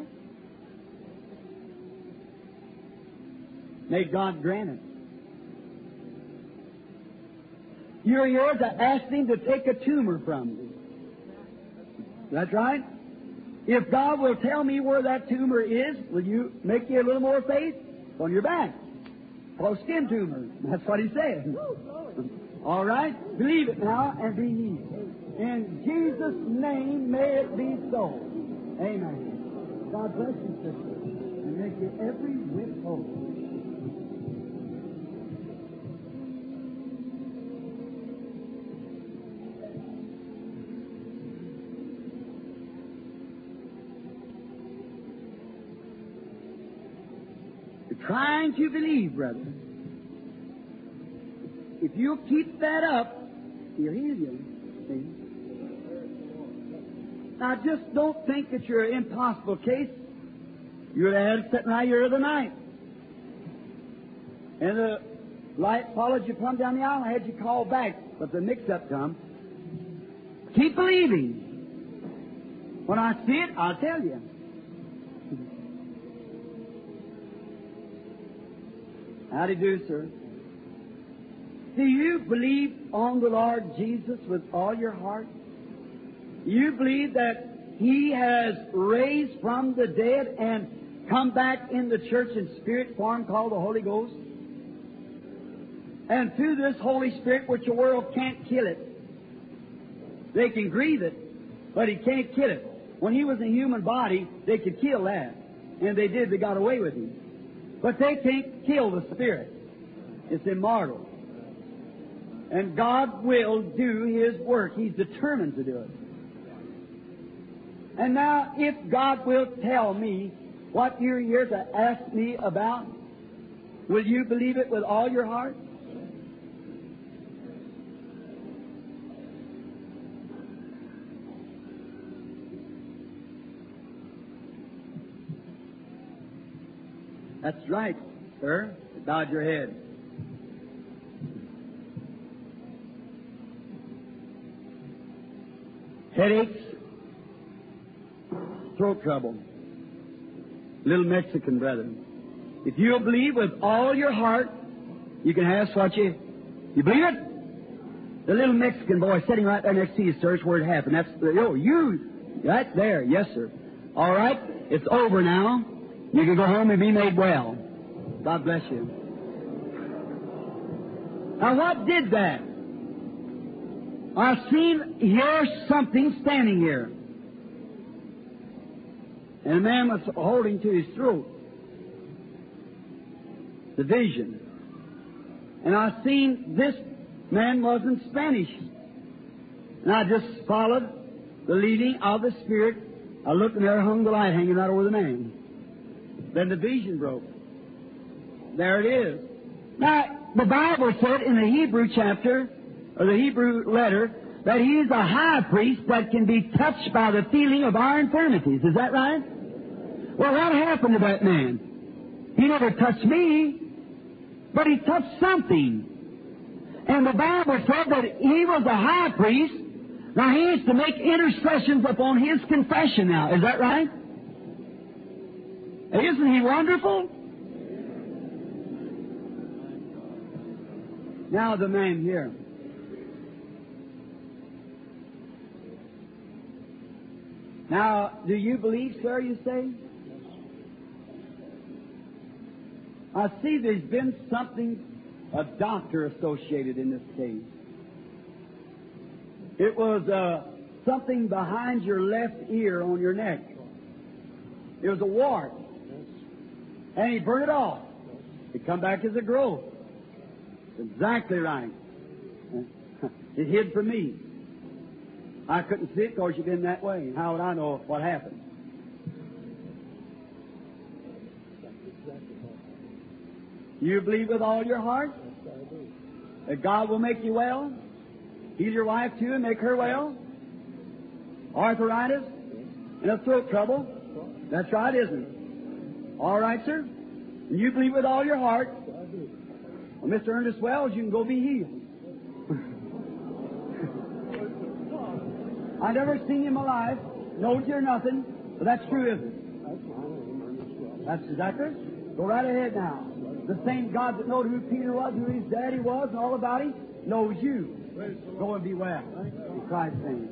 May God grant it. You're here to ask Him to take a tumor from you. That's right. If God will tell me where that tumor is, will you make you a little more faith? On your back. Close skin tumor. That's what he said. All right? Believe it now and be healed. In Jesus' name, may it be so. Amen. God bless you, sister, and make you every whit whole. You're trying to believe, brother. If you'll keep that up, He'll heal you. See? Now, just don't think that you're an impossible case. You're there sitting right here the night. And the light followed you plumb down the aisle. I had you call back, but the mix-up come. Keep believing. When I see it, I'll tell you. How do you do, sir? Do you believe on the Lord Jesus with all your heart? You believe that He has raised from the dead and come back in the church in spirit form called the Holy Ghost? And through this Holy Spirit, which the world can't kill it, they can grieve it, but He can't kill it. When He was in a human body, they could kill that. And they did, they got away with Him. But they can't kill the Spirit. It's immortal. And God will do His work. He's determined to do it. And now, if God will tell me what you're here to ask me about, will you believe it with all your heart? That's right, sir. Nod your head. Headaches, throat trouble. Little Mexican brother. If you'll believe with all your heart, you can ask what you... You believe it? The little Mexican boy sitting right there next to you, sir, is where it happened. That's the... Oh, you... Right there. Yes, sir. All right. It's over now. You can go home and be made well. God bless you. Now, what did that? I seen here something standing here. And a man was holding to his throat. The vision. And I seen this man wasn't Spanish. And I just followed the leading of the Spirit. I looked and there hung the light hanging right over the man. Then the vision broke. There it is. Now, the Bible said in the Hebrew chapter, or the Hebrew letter, that He is a high priest that can be touched by the feeling of our infirmities. Is that right? Well, what happened to that man? He never touched me, but He touched something. And the Bible said that He was a high priest. Now, He is to make intercessions upon His confession now. Is that right? Isn't He wonderful? Now the man here. Now, do you believe, sir, you say? I see there's been something, a doctor associated in this case. It was uh, something behind your left ear on your neck. It was a wart. And he burned it off. It come back as a growth. Exactly right. It hid from me. I couldn't see it because you've been that way. How would I know what happened? You believe with all your heart that God will make you well? Heal your wife too and make her well? Arthritis? And a throat trouble? That's right, isn't it? All right, sir. And you believe with all your heart. Well, Mister Ernest Wells, you can go be healed. I never seen him alive. No you're nothing. But that's true, isn't it? That's exactly. Go right ahead now. The same God that knowed who Peter was, who his daddy was, and all about him, knows you. Go and be well. In Christ's name.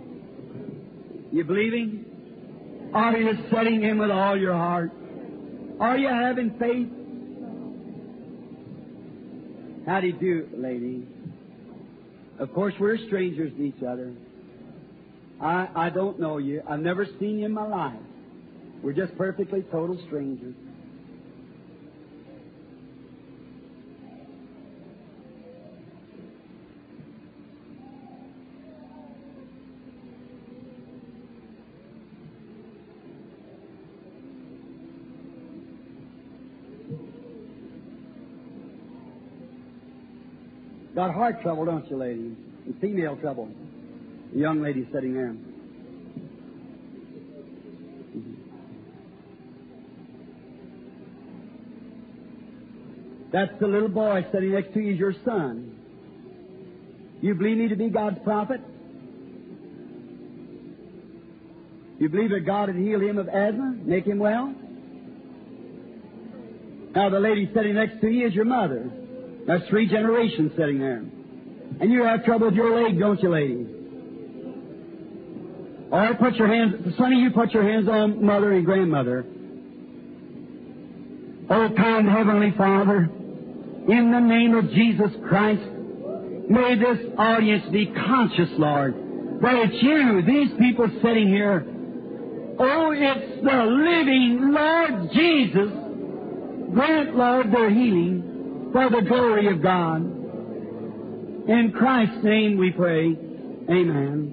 You believing? Are you setting Him with all your heart? Are you having faith? How do you do, lady? Of course, we're strangers to each other. I, I don't know you. I've never seen you in my life. We're just perfectly total strangers. Got heart trouble, don't you, lady? And female trouble. The young lady sitting there. That's the little boy sitting next to you, is your son. You believe me to be God's prophet? You believe that God would heal him of asthma, make him well? Now the lady sitting next to you is your mother. That's three generations sitting there. And you have trouble with your leg, don't you, lady? All right, put your hands, Sonny, you put your hands on mother and grandmother. Oh, kind Heavenly Father, in the name of Jesus Christ, may this audience be conscious, Lord, that it's you, these people sitting here. Oh, it's the living Lord Jesus. Grant, Lord, their healing for the glory of God. In Christ's name we pray. Amen.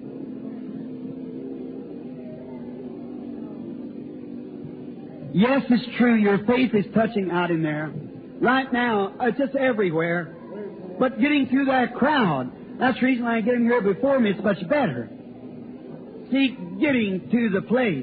Yes, it's true. Your faith is touching out in there. Right now, it's just everywhere. But getting through that crowd, that's the reason I get him here before me. It's much better. See, getting to the place.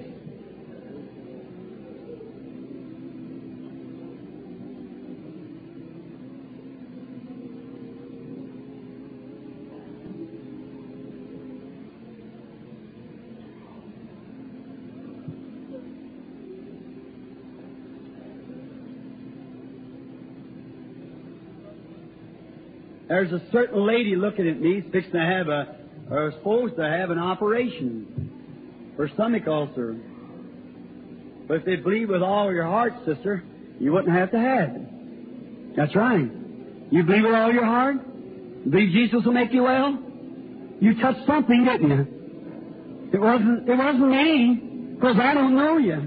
There's a certain lady looking at me, fixing to have a, or supposed to have an operation for stomach ulcer. But if they believe with all your heart, sister, you wouldn't have to have it. That's right. You believe with all your heart? You believe Jesus will make you well? You touched something, didn't you? It wasn't, it wasn't me, because I don't know you.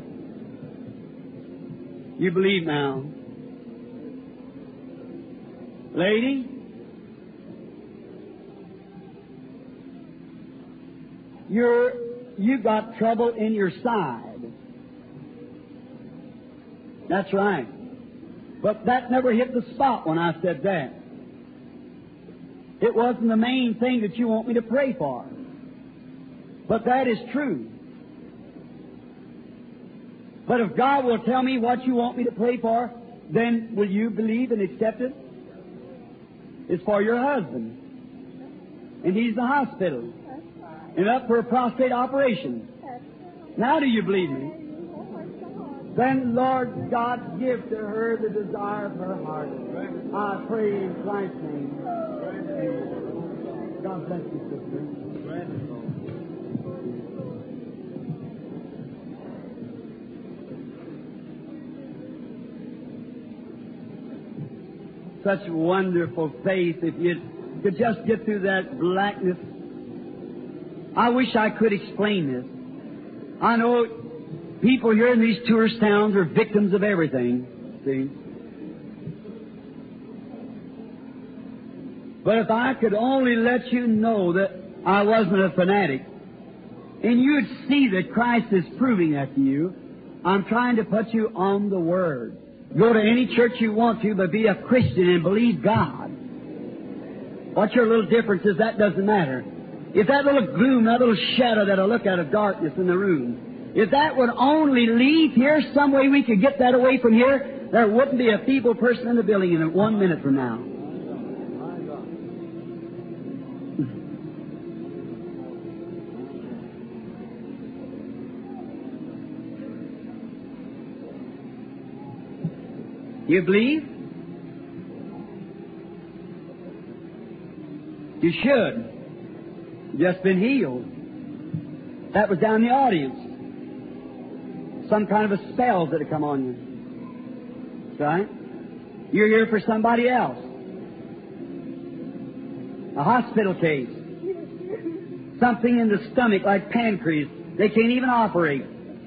You believe now. Lady? You're, you got trouble in your side. That's right. But that never hit the spot when I said that. It wasn't the main thing that you want me to pray for. But that is true. But if God will tell me what you want me to pray for, then will you believe and accept it? It's for your husband. And he's in the hospital. And up for a prostate operation. Now do you believe me? Then, Lord God, give to her the desire of her heart. I pray in Christ's name. God bless you, sister. Such wonderful faith. If you could just get through that blackness. I wish I could explain this. I know people here in these tourist towns are victims of everything, see. But if I could only let you know that I wasn't a fanatic, and you'd see that Christ is proving that to you, I'm trying to put you on the Word. Go to any church you want to, but be a Christian and believe God. What your little difference is, that doesn't matter. If that little gloom, that little shadow that I look out of darkness in the room, if that would only leave here, some way we could get that away from here, there wouldn't be a feeble person in the building in one minute from now. You believe? You should. Just been healed. That was down in the audience. Some kind of a spell that had come on you. Right? You're here for somebody else. A hospital case. Something in the stomach like pancreas. They can't even operate.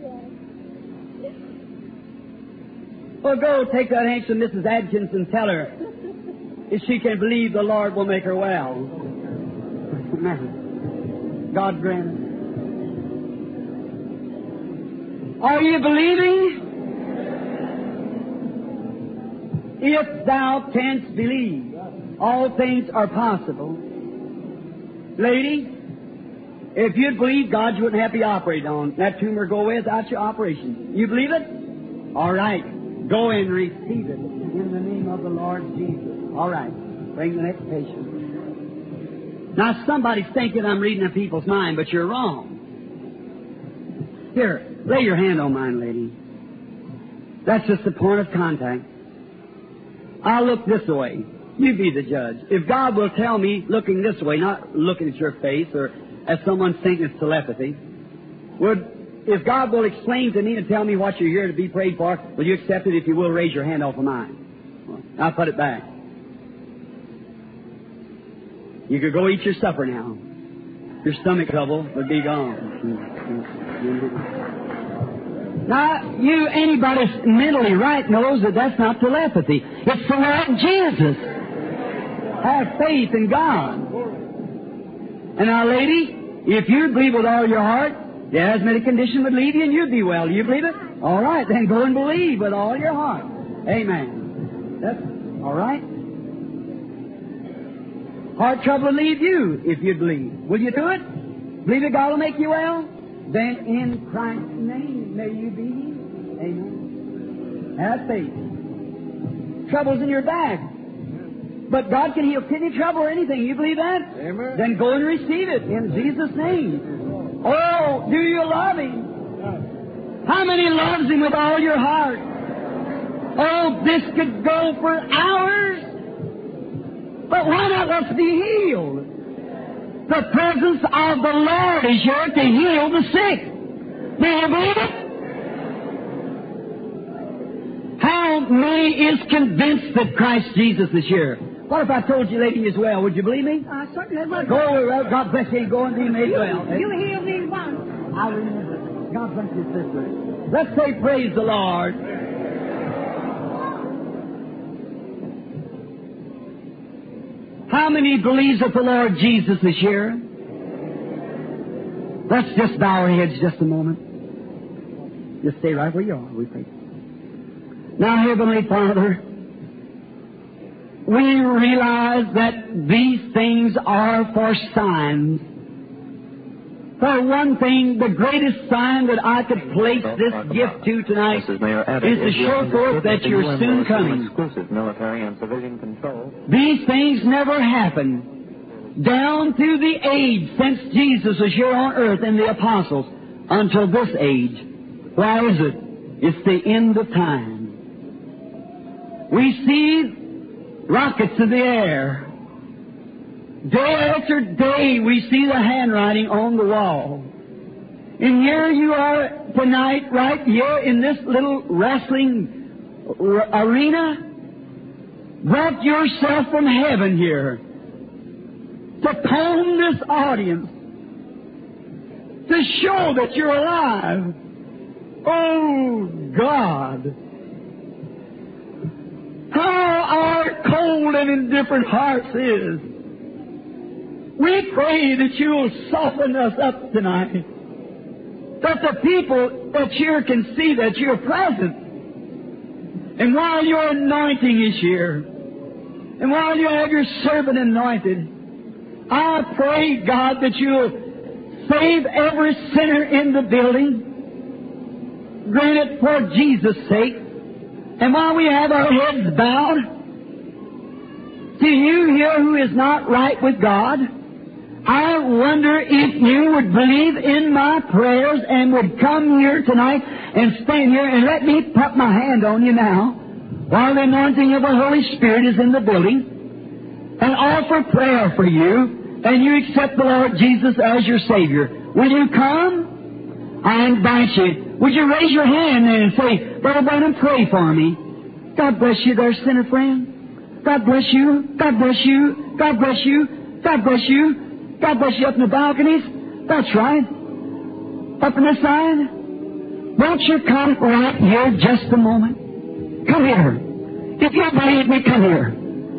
Well, go take that hands to Missus Adkins and tell her if she can believe the Lord will make her well. God grant it. Are you believing? If thou canst believe, all things are possible. Lady, if you'd believe God, you wouldn't have to be operated on. That tumor go away without your operation. You believe it? All right. Go and receive it in the name of the Lord Jesus. All right. Bring the next patient. Now, somebody's thinking I'm reading in people's mind, but you're wrong. Here, lay your hand on mine, lady. That's just the point of contact. I'll look this way. You be the judge. If God will tell me looking this way, not looking at your face or as someone's thinking it's telepathy, would if God will explain to me and tell me what you're here to be prayed for, will you accept it? If you will, raise your hand off of mine. I'll put it back. You could go eat your supper now. Your stomach trouble would be gone. Now, you, anybody mentally right knows that that's not telepathy. It's the Lord Jesus. Have faith in God. And now, lady, if you believe with all your heart, the asthmatic condition would leave you and you'd be well. Do you believe it? All right, then go and believe with all your heart. Amen. That's all right. Heart trouble will leave you if you believe. Will you do it? Believe that God will make you well? Then in Christ's name may you be healed. Amen. Have faith. Trouble's in your back. But God can heal kidney trouble or anything. You believe that? Amen. Then go and receive it in Jesus' name. Oh, do you love Him? How many loves Him with all your heart? Oh, this could go for hours. But why not let's be healed? The presence of the Lord is here to heal the sick. Do you believe it? How many is convinced that Christ Jesus is here? What if I told you, lady, as well? Would you believe me? I certainly would. Go, well, God bless you. Go and be made well. You healed me once. I'll remember. God bless you, sister. Let's say praise the Lord. How many believes that the Lord Jesus is here? Let's just bow our heads just a moment. Just stay right where you are. We pray. Now, Heavenly Father, we realize that these things are for signs. For one thing, the greatest sign that I could place this gift to tonight is to show forth that you're soon coming. Exclusive military and civilian control. These things never happened down through the age since Jesus was here on earth and the apostles until this age. Why is it? It's the end of time. We see rockets in the air. Day after day we see the handwriting on the wall. And here you are tonight, right here in this little wrestling arena. Brought yourself from heaven here to comb this audience, to show that you're alive. Oh, God! How our cold and indifferent hearts is. We pray that you'll soften us up tonight, that the people that here can see that you're present. And while your anointing is here, and while you have your servant anointed, I pray, God, that you'll save every sinner in the building. Grant it for Jesus' sake. And while we have our heads bowed to you here who is not right with God, I wonder if you would believe in my prayers and would come here tonight and stand here and let me put my hand on you now while the anointing of the Holy Spirit is in the building and offer prayer for you and you accept the Lord Jesus as your Savior. Will you come? I invite you. Would you raise your hand and say, Brother Branham, pray for me? God bless you there, sinner friend. God bless you. God bless you. God bless you. God bless you. God bless you up in the balconies. That's right. Up on this side. Won't you come right here just a moment? Come here. If you believe me, come here.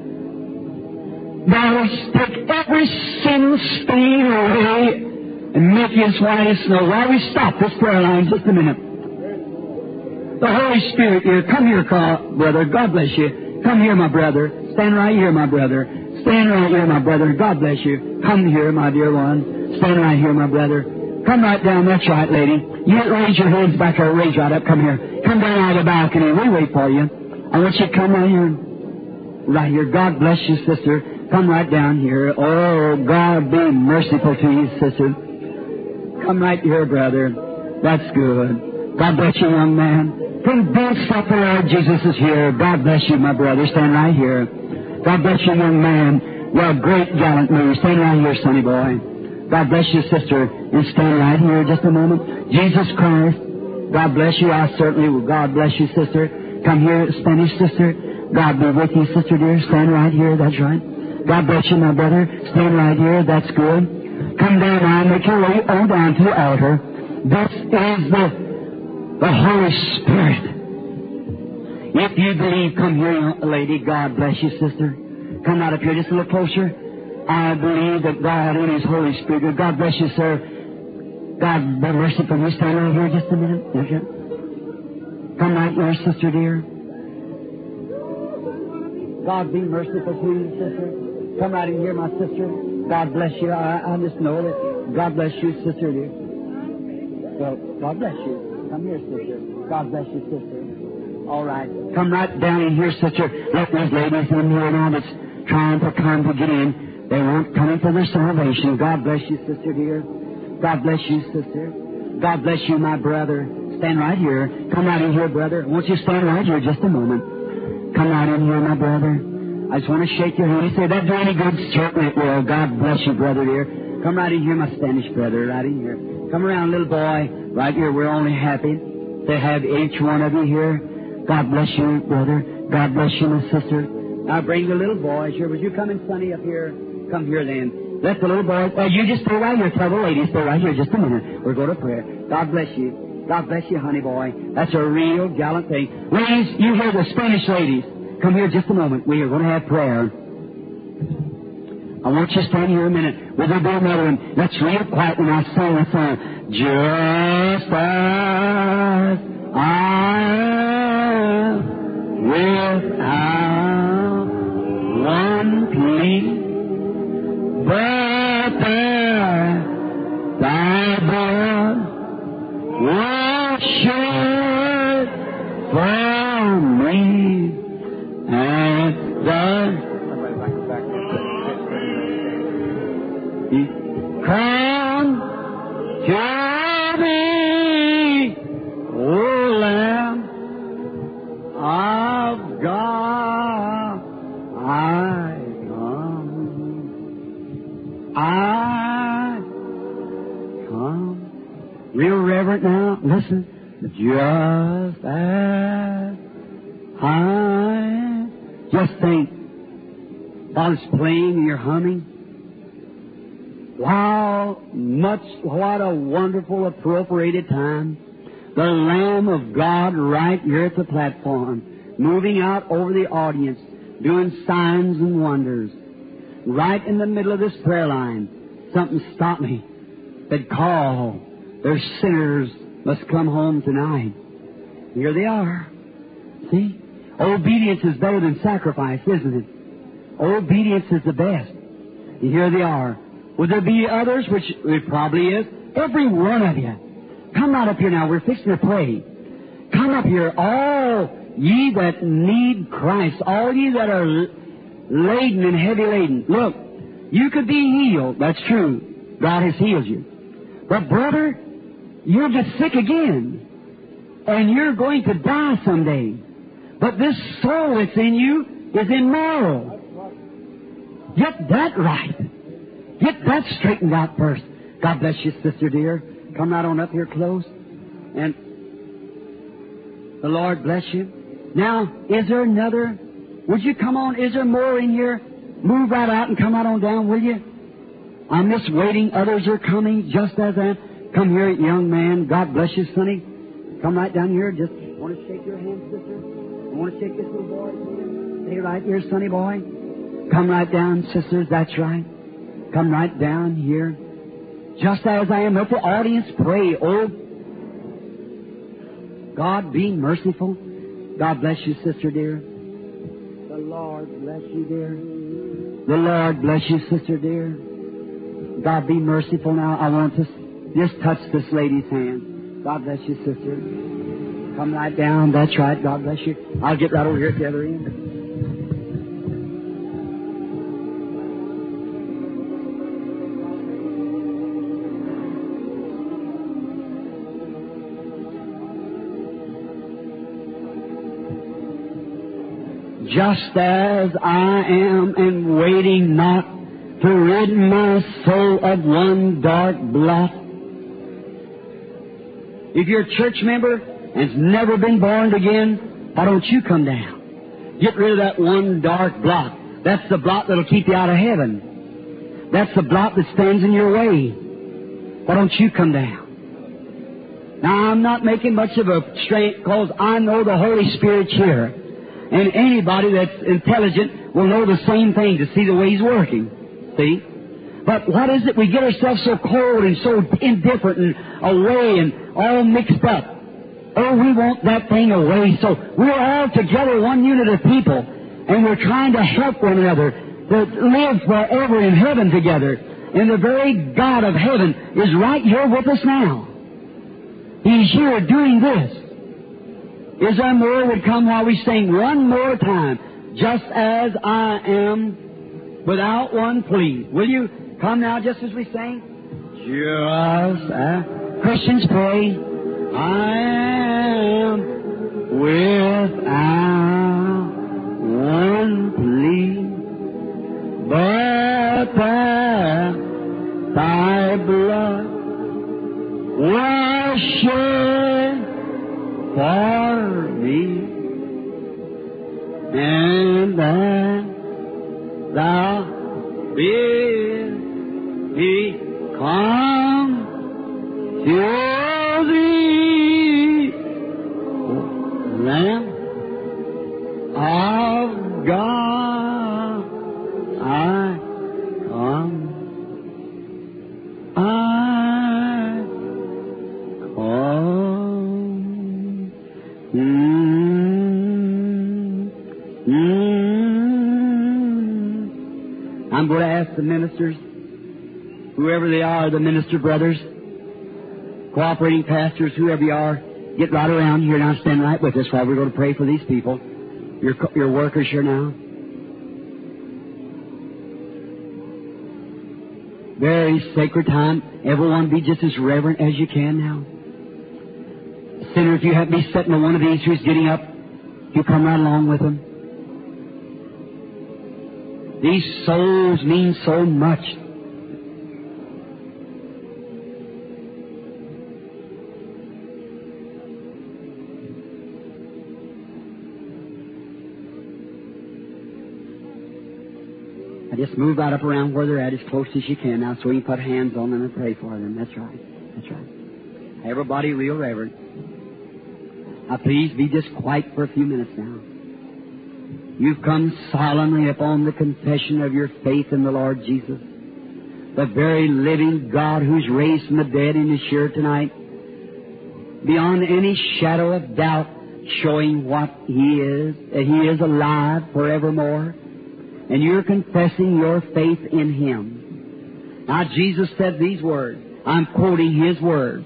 Now let's take every sin stain away and make you as white as snow. While we stop this prayer line just a minute. The Holy Spirit here. Come here, brother. God bless you. Come here, my brother. Stand right here, my brother. Stand right here, my brother. God bless you. Come here, my dear one. Stand right here, my brother. Come right down. That's right, lady. You raise your hands back there. Raise right up. Come here. Come down out of the balcony. We wait for you. I want you to come right here. Right here. God bless you, sister. Come right down here. Oh, God be merciful to you, sister. Come right here, brother. That's good. God bless you, young man. Convince that the Lord Jesus is here. God bless you, my brother. Stand right here. God bless you, young man. You're a great gallant move. Stand right here, sonny boy. God bless you, sister. And stand right here just a moment. Jesus Christ. God bless you. I certainly will. God bless you, sister. Come here, Spanish sister. God be with you, sister dear. Stand right here. That's right. God bless you, my brother. Stand right here. That's good. Come down now. Make your way on down to the altar. This is the The Holy Spirit. If you believe, come here, lady. God bless you, sister. Come out up here just a little closer. I believe that God in His Holy Spirit. God bless you, sir. God be merciful. You stand right here just a minute. Okay. Come right here, sister dear. God be merciful to you, sister. Come right in here, my sister. God bless you. I, I just know that. God bless you, sister dear. Well, God bless you. Come here, sister. God bless you, sister. All right. Come right down in here, sister. Let these ladies in here now that's trying to come to get in. They won't come in for their salvation. God bless you, sister dear. God bless you, sister. God bless you, my brother. Stand right here. Come right in here, brother. Won't you stand right here just a moment? Come right in here, my brother. I just want to shake your hand. You say, that do any good? Certainly it will. God bless you, brother dear. Come right in here, my Spanish brother. Right in here. Come around, little boy. Right here, we're only happy to have each one of you here. God bless you, brother. God bless you, my sister. Now bring the little boys here. Would you come in, Sonny, up here? Come here, then. Let the little boys... Uh, you just stay right here. Tell the ladies, stay right here just a minute. We're going to prayer. God bless you. God bless you, honey boy. That's a real gallant thing. Ladies, you hear the Spanish ladies. Come here just a moment. We are going to have prayer. I want you to stand here a minute. We're going to do another one. That's real quiet when I sing the song. Just as I am without one plea, but there thy blood was shed for me, and the come to thee, O Lamb of God, I come, I come. Real reverent now, listen. Just as I, just think, while it's playing, you're humming. Wow, much, what a wonderful appropriated time. The Lamb of God right here at the platform, moving out over the audience, doing signs and wonders. Right in the middle of this prayer line, something stopped me. That call, their sinners must come home tonight. Here they are. See? Obedience is better than sacrifice, isn't it? Obedience is the best. And here they are. Would there be others? Which it probably is. Every one of you. Come right up here now. We're fixing to pray. Come up here. All ye that need Christ. All ye that are laden and heavy laden. Look, you could be healed. That's true. God has healed you. But brother, you'll get sick again. And you're going to die someday. But this soul that's in you is immoral. Get that right. Get that straightened out first. God bless you, sister dear. Come right on up here close. And the Lord bless you. Now, is there another? Would you come on? Is there more in here? Move right out and come right on down, will you? I'm just waiting. Others are coming just as I am. Come here, young man. God bless you, sonny. Come right down here. Just want to shake your hand, sister. I want to shake this little boy. Stay right here, sonny boy. Come right down, sisters. That's right. Come right down here. Just as I am. Let the audience pray. Oh, God, be merciful. God bless you, sister dear. The Lord bless you, dear. The Lord bless you, sister dear. God, be merciful now. I want to just touch this lady's hand. God bless you, sister. Come right down. That's right. God bless you. I'll get right over here at the other end. Just as I am and waiting not to rid my soul of one dark blot. If you're a church member and has never been born again, why don't you come down? Get rid of that one dark blot. That's the blot that'll keep you out of heaven. That's the blot that stands in your way. Why don't you come down? Now, I'm not making much of a straight because I know the Holy Spirit's here. And anybody that's intelligent will know the same thing to see the way He's working. See? But what is it? We get ourselves so cold and so indifferent and away and all mixed up. Oh, we want that thing away. So we're all together, one unit of people, and we're trying to help one another to live forever in heaven together. And the very God of heaven is right here with us now. He's here doing this. Is there more would come while we sing one more time? Just as I am, without one plea. Will you come now just as we sing? Just as Christians pray. I am without one plea, but that thy blood was shed for me, and that thou bid me come to thee, Lamb of God, I come, I come. Mm, mm. I'm going to ask the ministers, whoever they are, the minister brothers, cooperating pastors, whoever you are, get right around here now, stand right with us while we're going to pray for these people. Your, your workers here now. Very sacred time. Everyone be just as reverent as you can now. Sinner, if you have me sitting on one of these who's getting up, you come right along with them. These souls mean so much. I just move right up around where they're at as close as you can now so you can put hands on them and pray for them. That's right. That's right. Everybody real reverent. Now please be just quiet for a few minutes now. You've come solemnly upon the confession of your faith in the Lord Jesus, the very living God who's raised from the dead and is here tonight, beyond any shadow of doubt, showing what He is, that He is alive forevermore, and you're confessing your faith in Him. Now Jesus said these words, I'm quoting His words,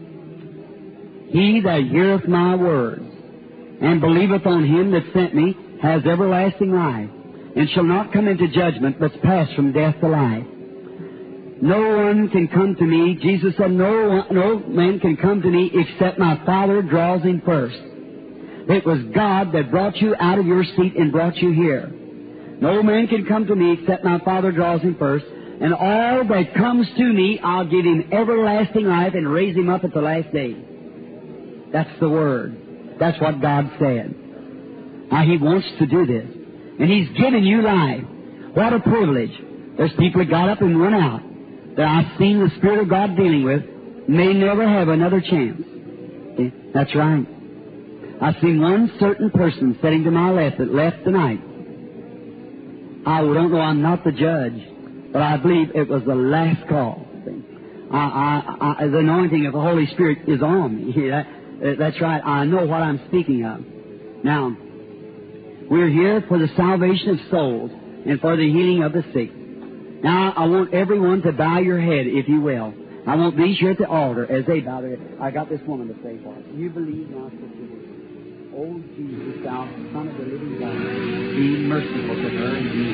He that heareth my words and believeth on Him that sent me has everlasting life, and shall not come into judgment, but pass from death to life. No one can come to me, Jesus said, no, one, no man can come to me except my Father draws him first. It was God that brought you out of your seat and brought you here. No man can come to me except my Father draws him first. And all that comes to me, I'll give him everlasting life and raise him up at the last day. That's the Word. That's what God said. Now, He wants to do this. And He's given you life. What a privilege. There's people that got up and went out that I've seen the Spirit of God dealing with, may never have another chance. See? That's right. I've seen one certain person sitting to my left that left tonight. I don't know, I'm not the judge, but I believe it was the last call. I, I, I, the anointing of the Holy Spirit is on me. That, that's right. I know what I'm speaking of. Now, we're here for the salvation of souls and for the healing of the sick. Now, I want everyone to bow your head, if you will. I want these here at the altar as they bow their head. I got this woman to say for us. You believe now, sister. Oh, Jesus, thou Son of the living God, be merciful to her and me.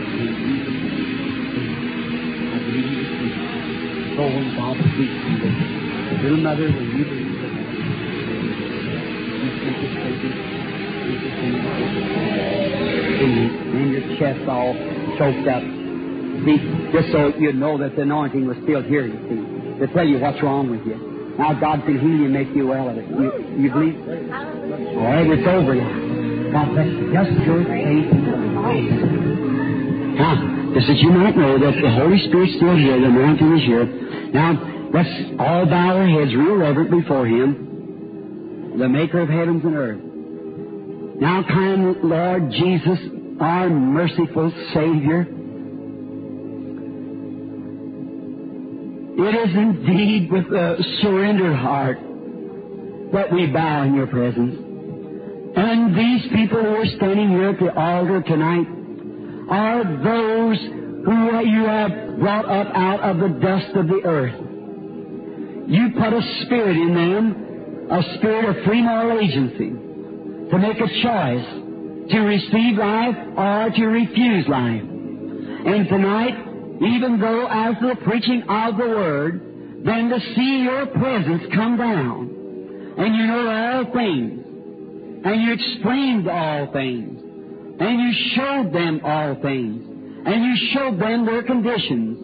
I believe you speak. Go and God speak to you. Little mother, when you believe in her, you speak this baby. You just and your chest all choked up. See, just so you know that the anointing was still here, you see, to tell you what's wrong with you. Now God can heal you and make you well of it. You, you believe? All right, it's over now. God bless you. Just your faith in the Lord. Now, just that you might know that the Holy Spirit's still here, the anointing is here. Now, let's all bow our heads real reverent before Him, the Maker of heavens and earth. Now, kind Lord Jesus, our merciful Savior, it is indeed with a surrendered heart that we bow in Your presence. And these people who are standing here at the altar tonight are those who You have brought up out of the dust of the earth. You put a spirit in them, a spirit of free moral agency, to make a choice to receive life or to refuse life. And tonight, even though as the preaching of the Word, then to see Your presence come down, and You know all things, and You explained all things, and You showed them all things, and You showed them their conditions.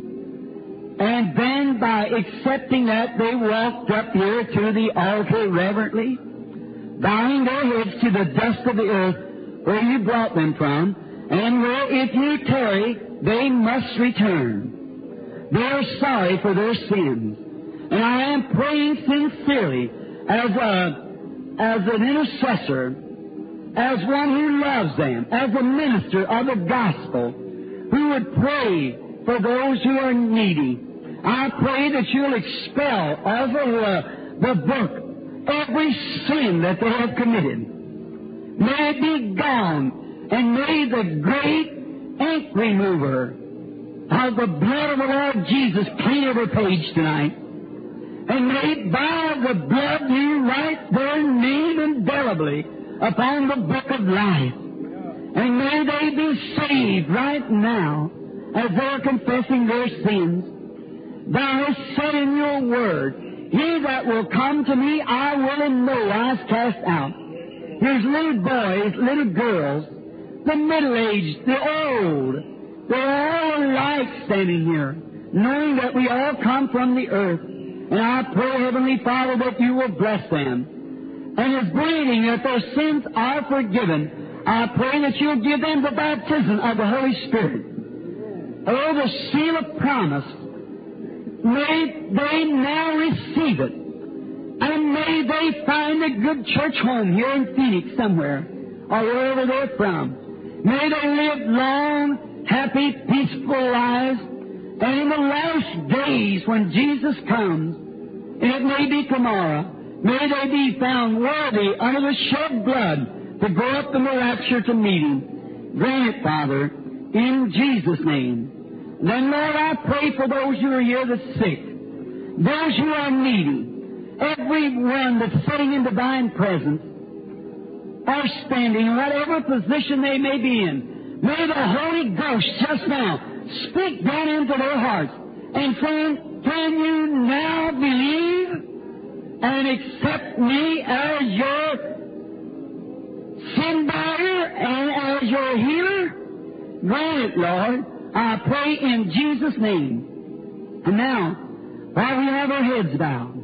And then by accepting that, they walked up here to the altar reverently, bowing their heads to the dust of the earth where You brought them from, and where if You tarry, they must return. They are sorry for their sins. And I am praying sincerely as a, as an intercessor, as one who loves them, as a minister of the gospel, who would pray for those who are needy. I pray that You'll expel over the, the book every sin that they have committed. May it be gone, and may the great ink remover of the blood of the Lord Jesus clean every page tonight. And may by the blood You write their name indelibly upon the book of life. And may they be saved right now as they're confessing their sins. Thou hast said in Your word, He that will come to Me, I will in no wise cast out. There's little boys, little girls, the middle-aged, the old, they're all alike standing here, knowing that we all come from the earth. And I pray, Heavenly Father, that You will bless them. And as believing that their sins are forgiven, I pray that You'll give them the baptism of the Holy Spirit. Oh, the seal of promise. May they now receive it. And may they find a good church home here in Phoenix somewhere, or wherever they're from. May they live long, happy, peaceful lives. And in the last days when Jesus comes, and it may be tomorrow, may they be found worthy under the shed blood to go up in the rapture to meet Him. Grant it, Father, in Jesus' name. Then, Lord, I pray for those who are here that's sick, those who are needy, everyone that's sitting in divine presence, or standing in whatever position they may be in. May the Holy Ghost just now speak down into their hearts and say, can you now believe and accept Me as your sin bearer and as your healer? Grant it, Lord. I pray in Jesus' name. And now, while we have our heads bowed,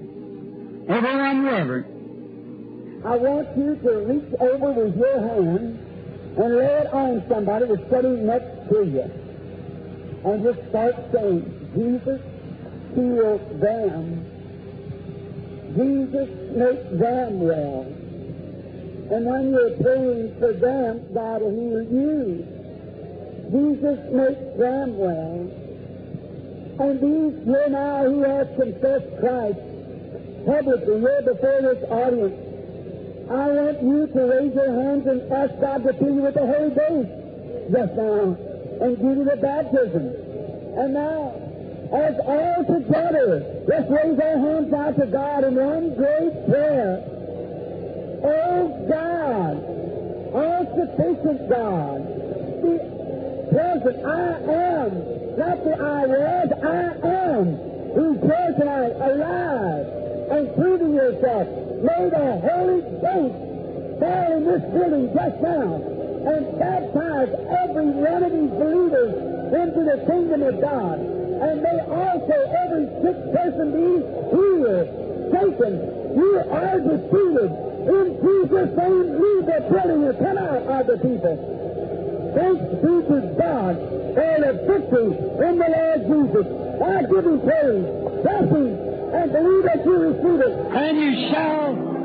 everyone reverent, I want you to reach over with your hand and lay it on somebody that's sitting next to you. And just start saying, Jesus, heal them. Jesus, make them well. And when you're praying for them, God will heal you. Jesus, make them well. And these here now who have confessed Christ publicly here before this audience, I want you to raise your hands and ask God to fill you with the Holy Ghost just now and give you the baptism. And now, as all together, let's raise our hands out to God in one great prayer. Oh God, all-sufficient God, the present I am, not the I was, I am, who's here tonight, alive, and proving yourself. May the Holy Ghost fall in this building just now and baptize every one of these believers into the kingdom of God. And may also every sick person be healed. Satan, you are defeated. In Jesus' name, leave the building and come out of the people. Thanks be to God for the victory in the Lord Jesus. I give you praise, blessing, and believe that you receive it. And you shall